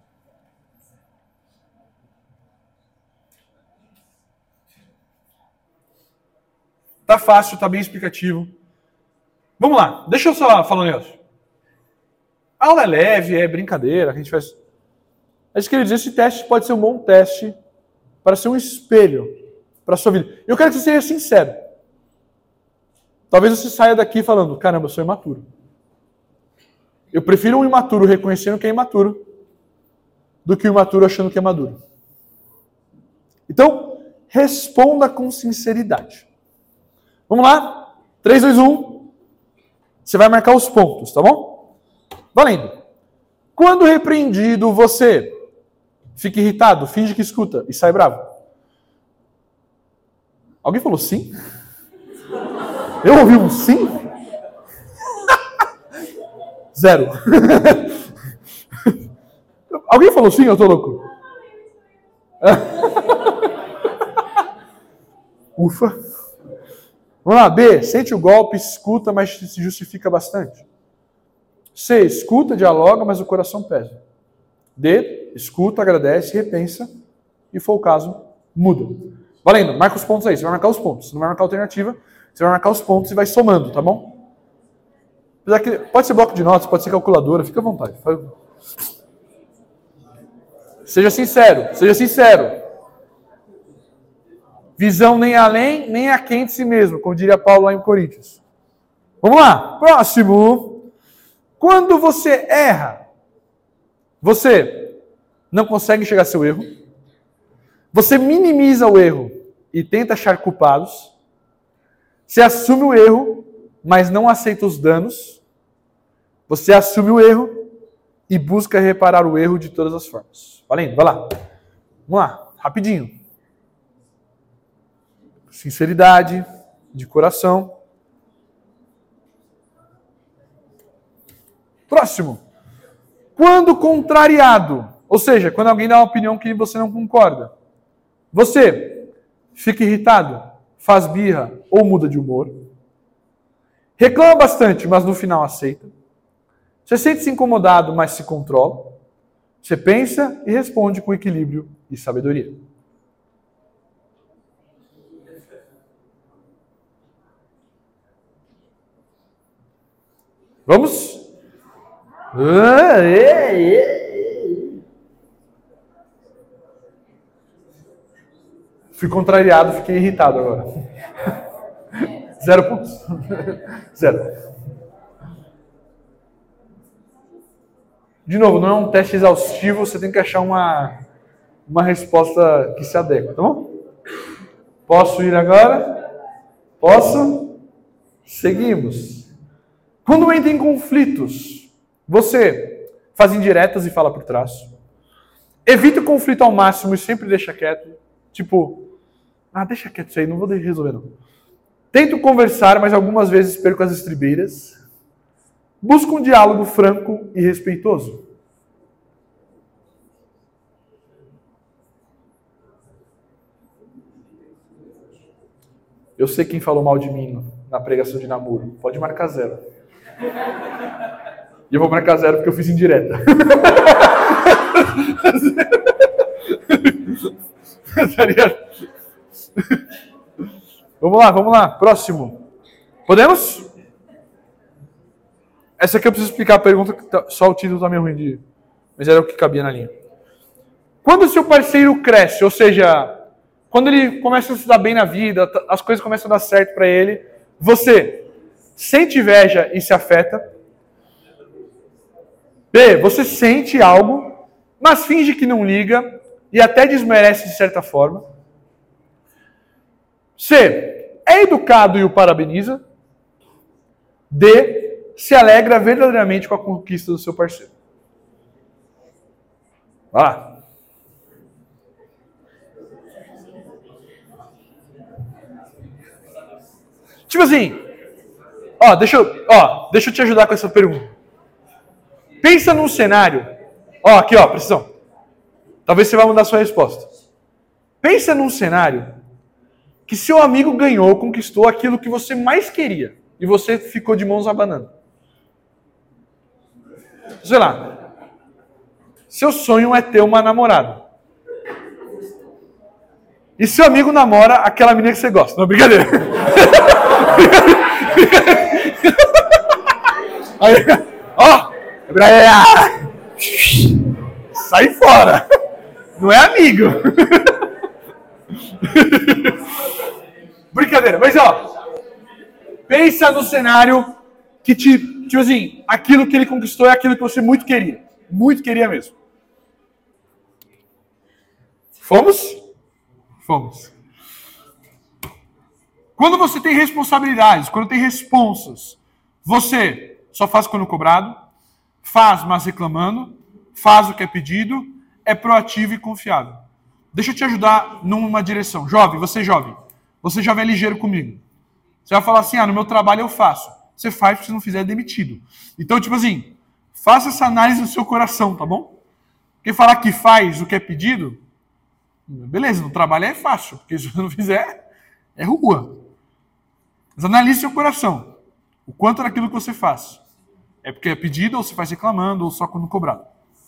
Tá fácil, tá bem explicativo. Vamos lá, deixa eu só falar um negócio. A aula é leve, é brincadeira, a gente faz... Mas queria dizer, esse teste pode ser um bom teste para ser um espelho para a sua vida. Eu quero que você seja sincero. Talvez você saia daqui falando, caramba, eu sou imaturo. Eu prefiro um imaturo reconhecendo que é imaturo do que um imaturo achando que é maduro. Então, responda com sinceridade. Vamos lá? três, dois, um. Você vai marcar os pontos, tá bom? Valendo. Quando repreendido, você fica irritado, finge que escuta e sai bravo. Alguém falou sim? Eu ouvi um sim? Zero. Alguém falou sim? Eu tô louco. Ufa. Vamos lá. B. Sente o golpe, escuta, mas se justifica bastante. C. Escuta, dialoga, mas o coração pesa. D. Escuta, agradece, repensa e, for o caso, muda. Valendo. Marca os pontos aí. Você vai marcar os pontos. Você não vai marcar a alternativa. Você vai marcar os pontos e vai somando, tá bom? Pode ser bloco de notas, pode ser calculadora, fica à vontade. Seja sincero, seja sincero. Visão nem além, nem aquém de si mesmo, como diria Paulo lá em Coríntios. Vamos lá, próximo. Quando você erra, você não consegue enxergar seu erro, você minimiza o erro e tenta achar culpados, você assume o erro, mas não aceita os danos, você assume o erro e busca reparar o erro de todas as formas. Valendo, vai lá. Vamos lá, rapidinho. Sinceridade, de coração. Próximo. Quando contrariado, ou seja, quando alguém dá uma opinião que você não concorda, você fica irritado, faz birra ou muda de humor, reclama bastante, mas no final aceita. Você sente-se incomodado, mas se controla. Você pensa e responde com equilíbrio e sabedoria. Vamos? Fui contrariado, fiquei irritado agora. Zero pontos. Zero. De novo, não é um teste exaustivo, você tem que achar uma, uma resposta que se adequa, tá bom? Posso ir agora? Posso? Seguimos. Quando entra em conflitos, você faz indiretas e fala por trás. Evita o conflito ao máximo e sempre deixa quieto. Tipo, ah, deixa quieto isso aí, não vou resolver não. Tento conversar, mas algumas vezes perco as estribeiras. Busca um diálogo franco e respeitoso. Eu sei quem falou mal de mim na pregação de namoro. Pode marcar zero. E eu vou marcar zero porque eu fiz indireta. Vamos lá, vamos lá. Próximo. Podemos? Essa aqui eu preciso explicar a pergunta, que tá, só o título tá meio ruim de... Mas era o que cabia na linha. Quando o seu parceiro cresce, ou seja, quando ele começa a se dar bem na vida, as coisas começam a dar certo para ele, você sente inveja e se afeta. B, você sente algo, mas finge que não liga e até desmerece de certa forma. C, é educado e o parabeniza. D, se alegra verdadeiramente com a conquista do seu parceiro. Vai lá. Tipo assim, ó, deixa eu, ó, deixa eu te ajudar com essa pergunta. Pensa num cenário, ó, aqui, ó, presta atenção. Talvez você vai mudar a sua resposta. Pensa num cenário que seu amigo ganhou, conquistou aquilo que você mais queria e você ficou de mãos abanando. Sei lá. Seu sonho é ter uma namorada. E seu amigo namora aquela menina que você gosta. Não, brincadeira. Aí, ó, sai fora. Não é amigo. Brincadeira, mas ó, pensa no cenário que te, tipo assim, aquilo que ele conquistou é aquilo que você muito queria. Muito queria mesmo. Fomos? Fomos. Quando você tem responsabilidades, quando tem responsas, você só faz quando cobrado, faz mas reclamando, faz o que é pedido, é proativo e confiável. Deixa eu te ajudar numa direção. Jovem, você é jovem. Você jovem é ligeiro comigo. Você vai falar assim, ah, no meu trabalho eu faço. Você faz, se você não fizer, é demitido. Então, tipo assim, faça essa análise no seu coração, tá bom? Quem falar que faz o que é pedido, beleza, no trabalho é fácil, porque se você não fizer, é rua. Mas analise seu coração. O quanto daquilo que você faz é porque é pedido, ou você faz reclamando, ou só quando cobrado.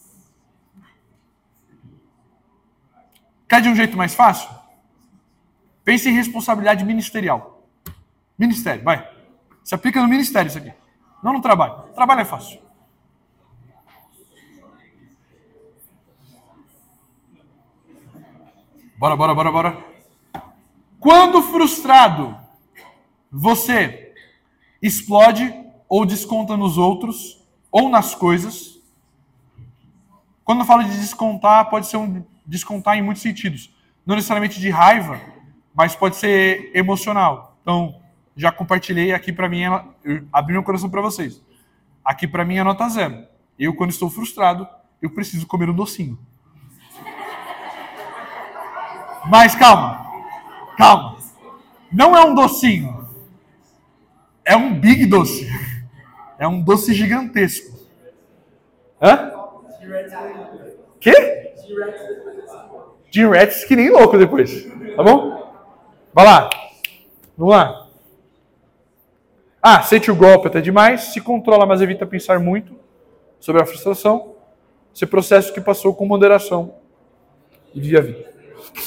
Quer de um jeito mais fácil? Pense em responsabilidade ministerial. Ministério, vai. Se aplica no ministério isso aqui. Não no trabalho. Trabalho é fácil. Bora, bora, bora, bora. Quando frustrado, você explode ou desconta nos outros ou nas coisas. Quando eu falo de descontar, pode ser um descontar em muitos sentidos. Não necessariamente de raiva, mas pode ser emocional. Então, já compartilhei aqui para mim, eu abri meu coração para vocês. Aqui para mim é nota zero. Eu, quando estou frustrado, eu preciso comer um docinho. Mas calma, calma. Não é um docinho. É um big doce. É um doce gigantesco. Hã? Quê? Jim Rats que nem louco depois. Tá bom? Vai lá. Vamos lá. Ah, sente o golpe até demais. Se controla, mas evita pensar muito sobre a frustração. Esse processo que passou com moderação e vive a vida.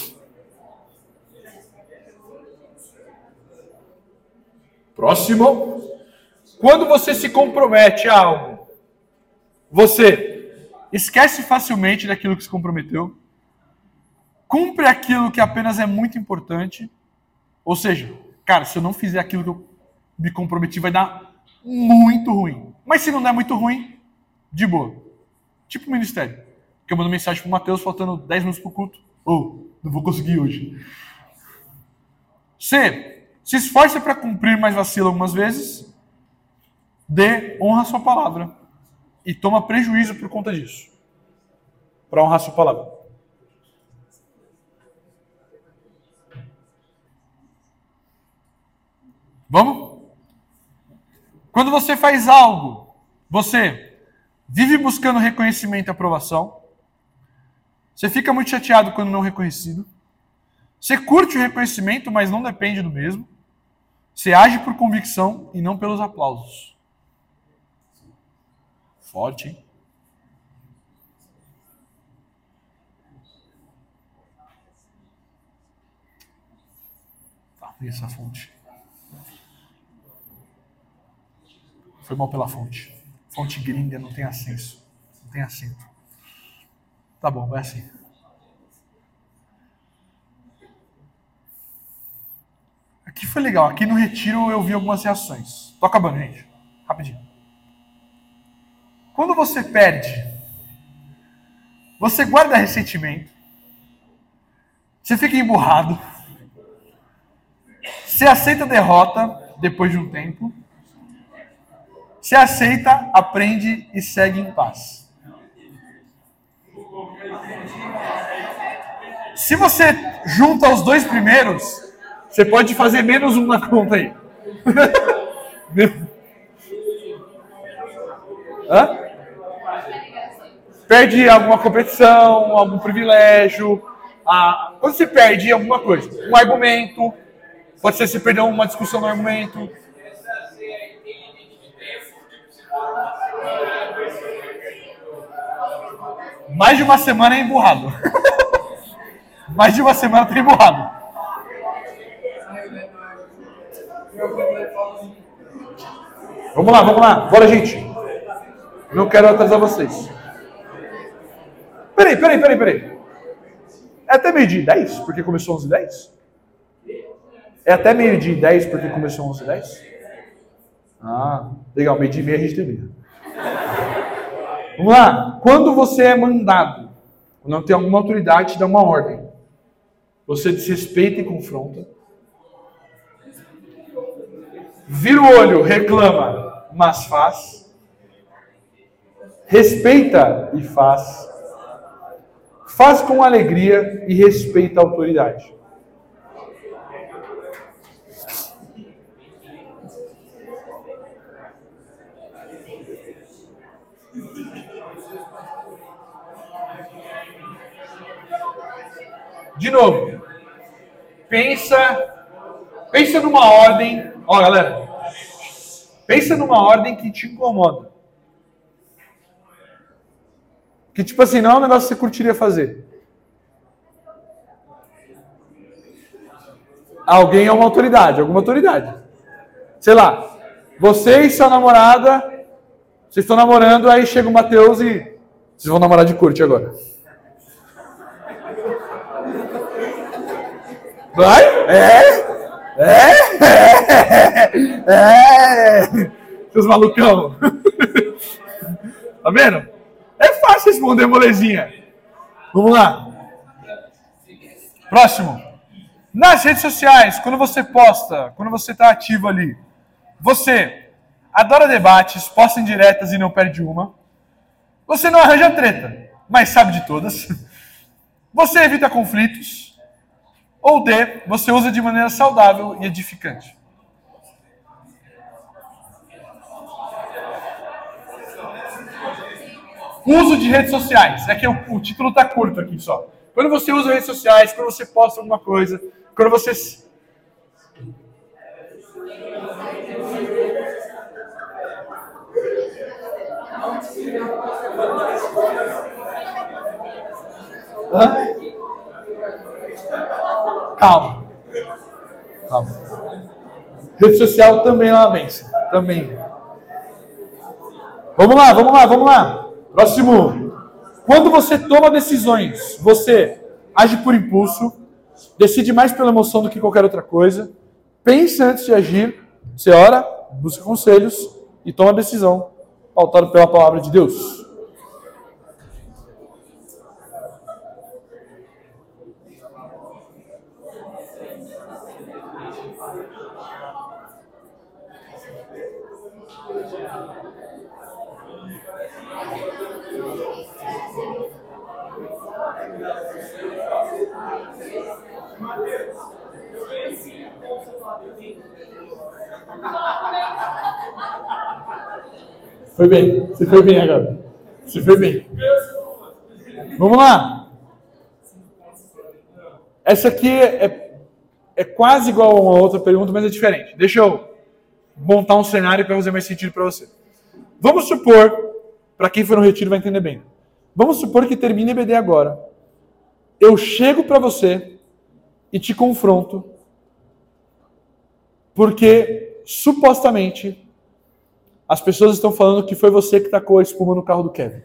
Próximo. Quando você se compromete a algo, você esquece facilmente daquilo que se comprometeu, cumpre aquilo que apenas é muito importante, ou seja, cara, se eu não fizer aquilo que eu me comprometi, vai dar muito ruim. Mas se não der muito ruim, de boa. Tipo o ministério. Que eu mando mensagem pro Matheus faltando dez minutos pro culto. Ou, oh, não vou conseguir hoje. C. Se esforça para cumprir, mas vacila algumas vezes. D. Honra a sua palavra. E toma prejuízo por conta disso. Para honrar a sua palavra. Vamos? Quando você faz algo, você vive buscando reconhecimento e aprovação. Você fica muito chateado quando não reconhecido. Você curte o reconhecimento, mas não depende do mesmo. Você age por convicção e não pelos aplausos. Forte, hein? Tá, e essa fonte? Foi mal pela fonte. Fonte gringa não tem acento. Não tem acento. Tá bom, vai assim. que foi legal. Aqui no retiro eu vi algumas reações. Tô acabando, gente. Rapidinho. Quando você perde, você guarda ressentimento, você fica emburrado, você aceita a derrota depois de um tempo, você aceita, aprende e segue em paz. Se você junta os dois primeiros, você pode fazer menos um na conta aí. Hã? Perde alguma competição, algum privilégio. Ah, quando você perde alguma coisa, um argumento, pode ser você perdeu uma discussão no argumento. Mais de uma semana é emburrado. Mais de uma semana tá emburrado. Vamos lá, vamos lá. Bora, gente. Não quero atrasar vocês. Peraí, peraí, peraí, peraí. É até meio-dia e dez, porque começou onze e dez? É até meio-dia e dez, porque começou onze e dez? Ah, legal. Meio-dia e meia a gente termina. Vamos lá. Quando você é mandado, quando não tem alguma autoridade, te dá uma ordem. Você desrespeita e confronta. Vira o olho, reclama, mas faz. Respeita e faz. Faz com alegria e respeita a autoridade. De novo, pensa, pensa numa ordem, ó galera, pensa numa ordem que te incomoda. Que tipo assim, não é um negócio que você curtiria fazer. Alguém é uma autoridade, alguma autoridade. Sei lá, você e sua namorada, vocês estão namorando, aí chega o Matheus e vocês vão namorar de corte agora. Vai? É? É? É? É? Seus malucão. Tá vendo? É fácil responder, molezinha. Vamos lá. Próximo. Nas redes sociais, quando você posta, quando você está ativo ali, você adora debates, posta indiretas e não perde uma. Você não arranja treta, mas sabe de todas. Você evita conflitos. Ou D, você usa de maneira saudável e edificante. Uso de redes sociais. É que o, o título está curto aqui só. Quando você usa redes sociais, quando você posta alguma coisa, quando você... Hã? Calma. Calma. Rede social também é uma bênção. Também. Vamos lá, vamos lá, vamos lá. Próximo. Quando você toma decisões, você age por impulso, decide mais pela emoção do que qualquer outra coisa, pensa antes de agir, você ora, busca conselhos e toma decisão, pautado pela palavra de Deus. Foi bem, você foi bem agora. Você foi bem. Vamos lá. Essa aqui é, é quase igual a uma outra pergunta, mas é diferente. Deixa eu montar um cenário para fazer mais sentido para você. Vamos supor, para quem for no retiro vai entender bem. Vamos supor que termine E B D agora. Eu chego para você e te confronto, porque supostamente as pessoas estão falando que foi você que tacou a espuma no carro do Kevin.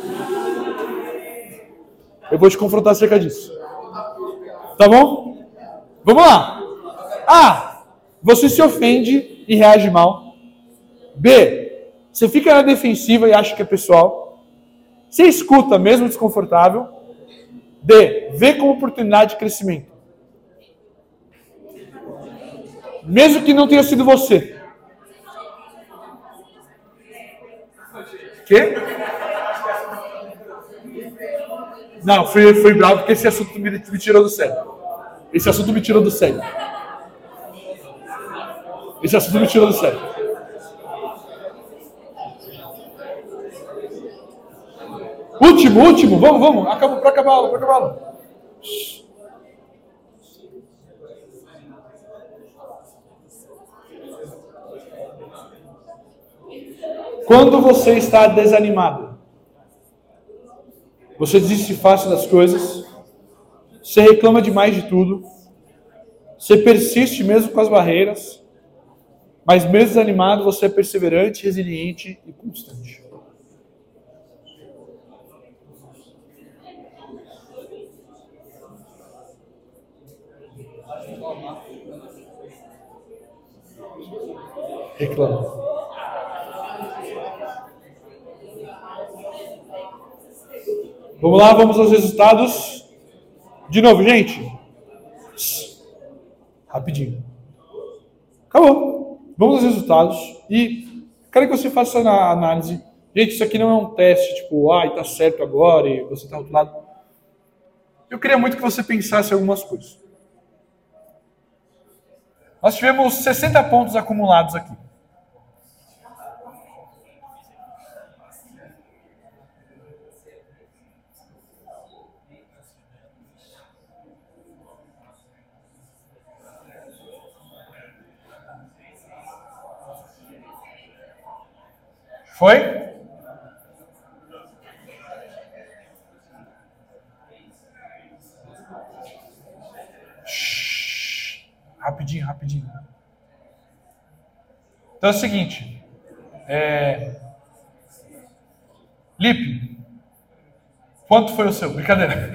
Eu vou te confrontar acerca disso. Tá bom? Vamos lá. Ah, você se ofende e reage mal. B, você fica na defensiva e acha que é pessoal. Você escuta mesmo desconfortável. D, vê como oportunidade de crescimento. Mesmo que não tenha sido você. Quê? Não, fui, fui bravo porque esse assunto me, me tirou do sério. Esse assunto me tirou do sério. Esse assunto me tirou do sério. Último, último, vamos, vamos. Acabou, para acabar a aula, para acabar a aula. Quando você está desanimado, você desiste fácil das coisas, você reclama demais de tudo, você persiste mesmo com as barreiras, mas mesmo desanimado, você é perseverante, resiliente e constante. Reclama. Vamos lá, vamos aos resultados. De novo, gente. Rapidinho. Acabou. Vamos aos resultados. E quero que você faça a análise. Gente, isso aqui não é um teste, tipo, ai, tá certo agora e você tá do outro lado. Eu queria muito que você pensasse em algumas coisas. Nós tivemos sessenta pontos acumulados aqui. Foi? Shhh. Rapidinho, rapidinho. Então é o seguinte. É... Lipe, quanto foi o seu? Brincadeira.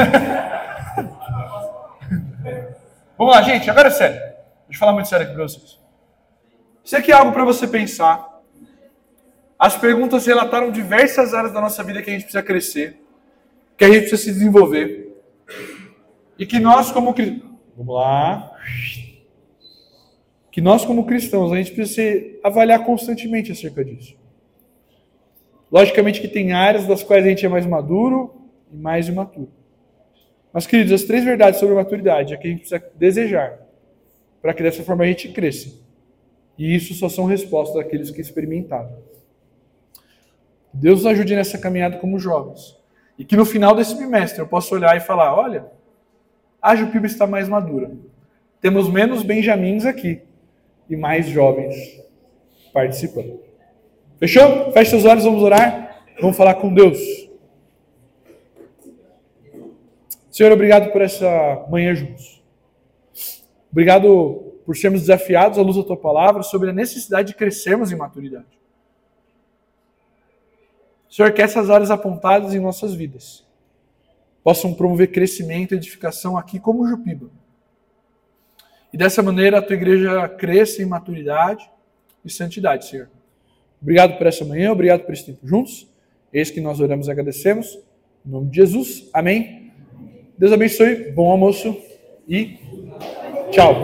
Vamos lá, gente. Agora é sério. Deixa eu falar muito sério aqui para vocês. Isso aqui é algo para você pensar. As perguntas relataram diversas áreas da nossa vida que a gente precisa crescer, que a gente precisa se desenvolver. E que nós como cristãos... Vamos lá. Que nós como cristãos, a gente precisa se avaliar constantemente acerca disso. Logicamente que tem áreas das quais a gente é mais maduro e mais imaturo. Mas, queridos, as três verdades sobre a maturidade é que a gente precisa desejar, para que dessa forma a gente cresça. E isso só são respostas daqueles que experimentaram. Deus nos ajude nessa caminhada como jovens. E que no final desse bimestre eu possa olhar e falar, olha, a Jupiba está mais madura. Temos menos benjamins aqui e mais jovens participando. Fechou? Feche seus olhos, vamos orar. Vamos falar com Deus. Senhor, obrigado por essa manhã juntos. Obrigado por sermos desafiados à luz da Tua palavra sobre a necessidade de crescermos em maturidade. Senhor, que essas áreas apontadas em nossas vidas possam promover crescimento e edificação aqui como Jupiba. E dessa maneira a Tua igreja cresça em maturidade e santidade, Senhor. Obrigado por essa manhã, obrigado por esse tempo juntos. Eis que nós oramos e agradecemos. Em nome de Jesus. Amém. Deus abençoe. Bom almoço e tchau.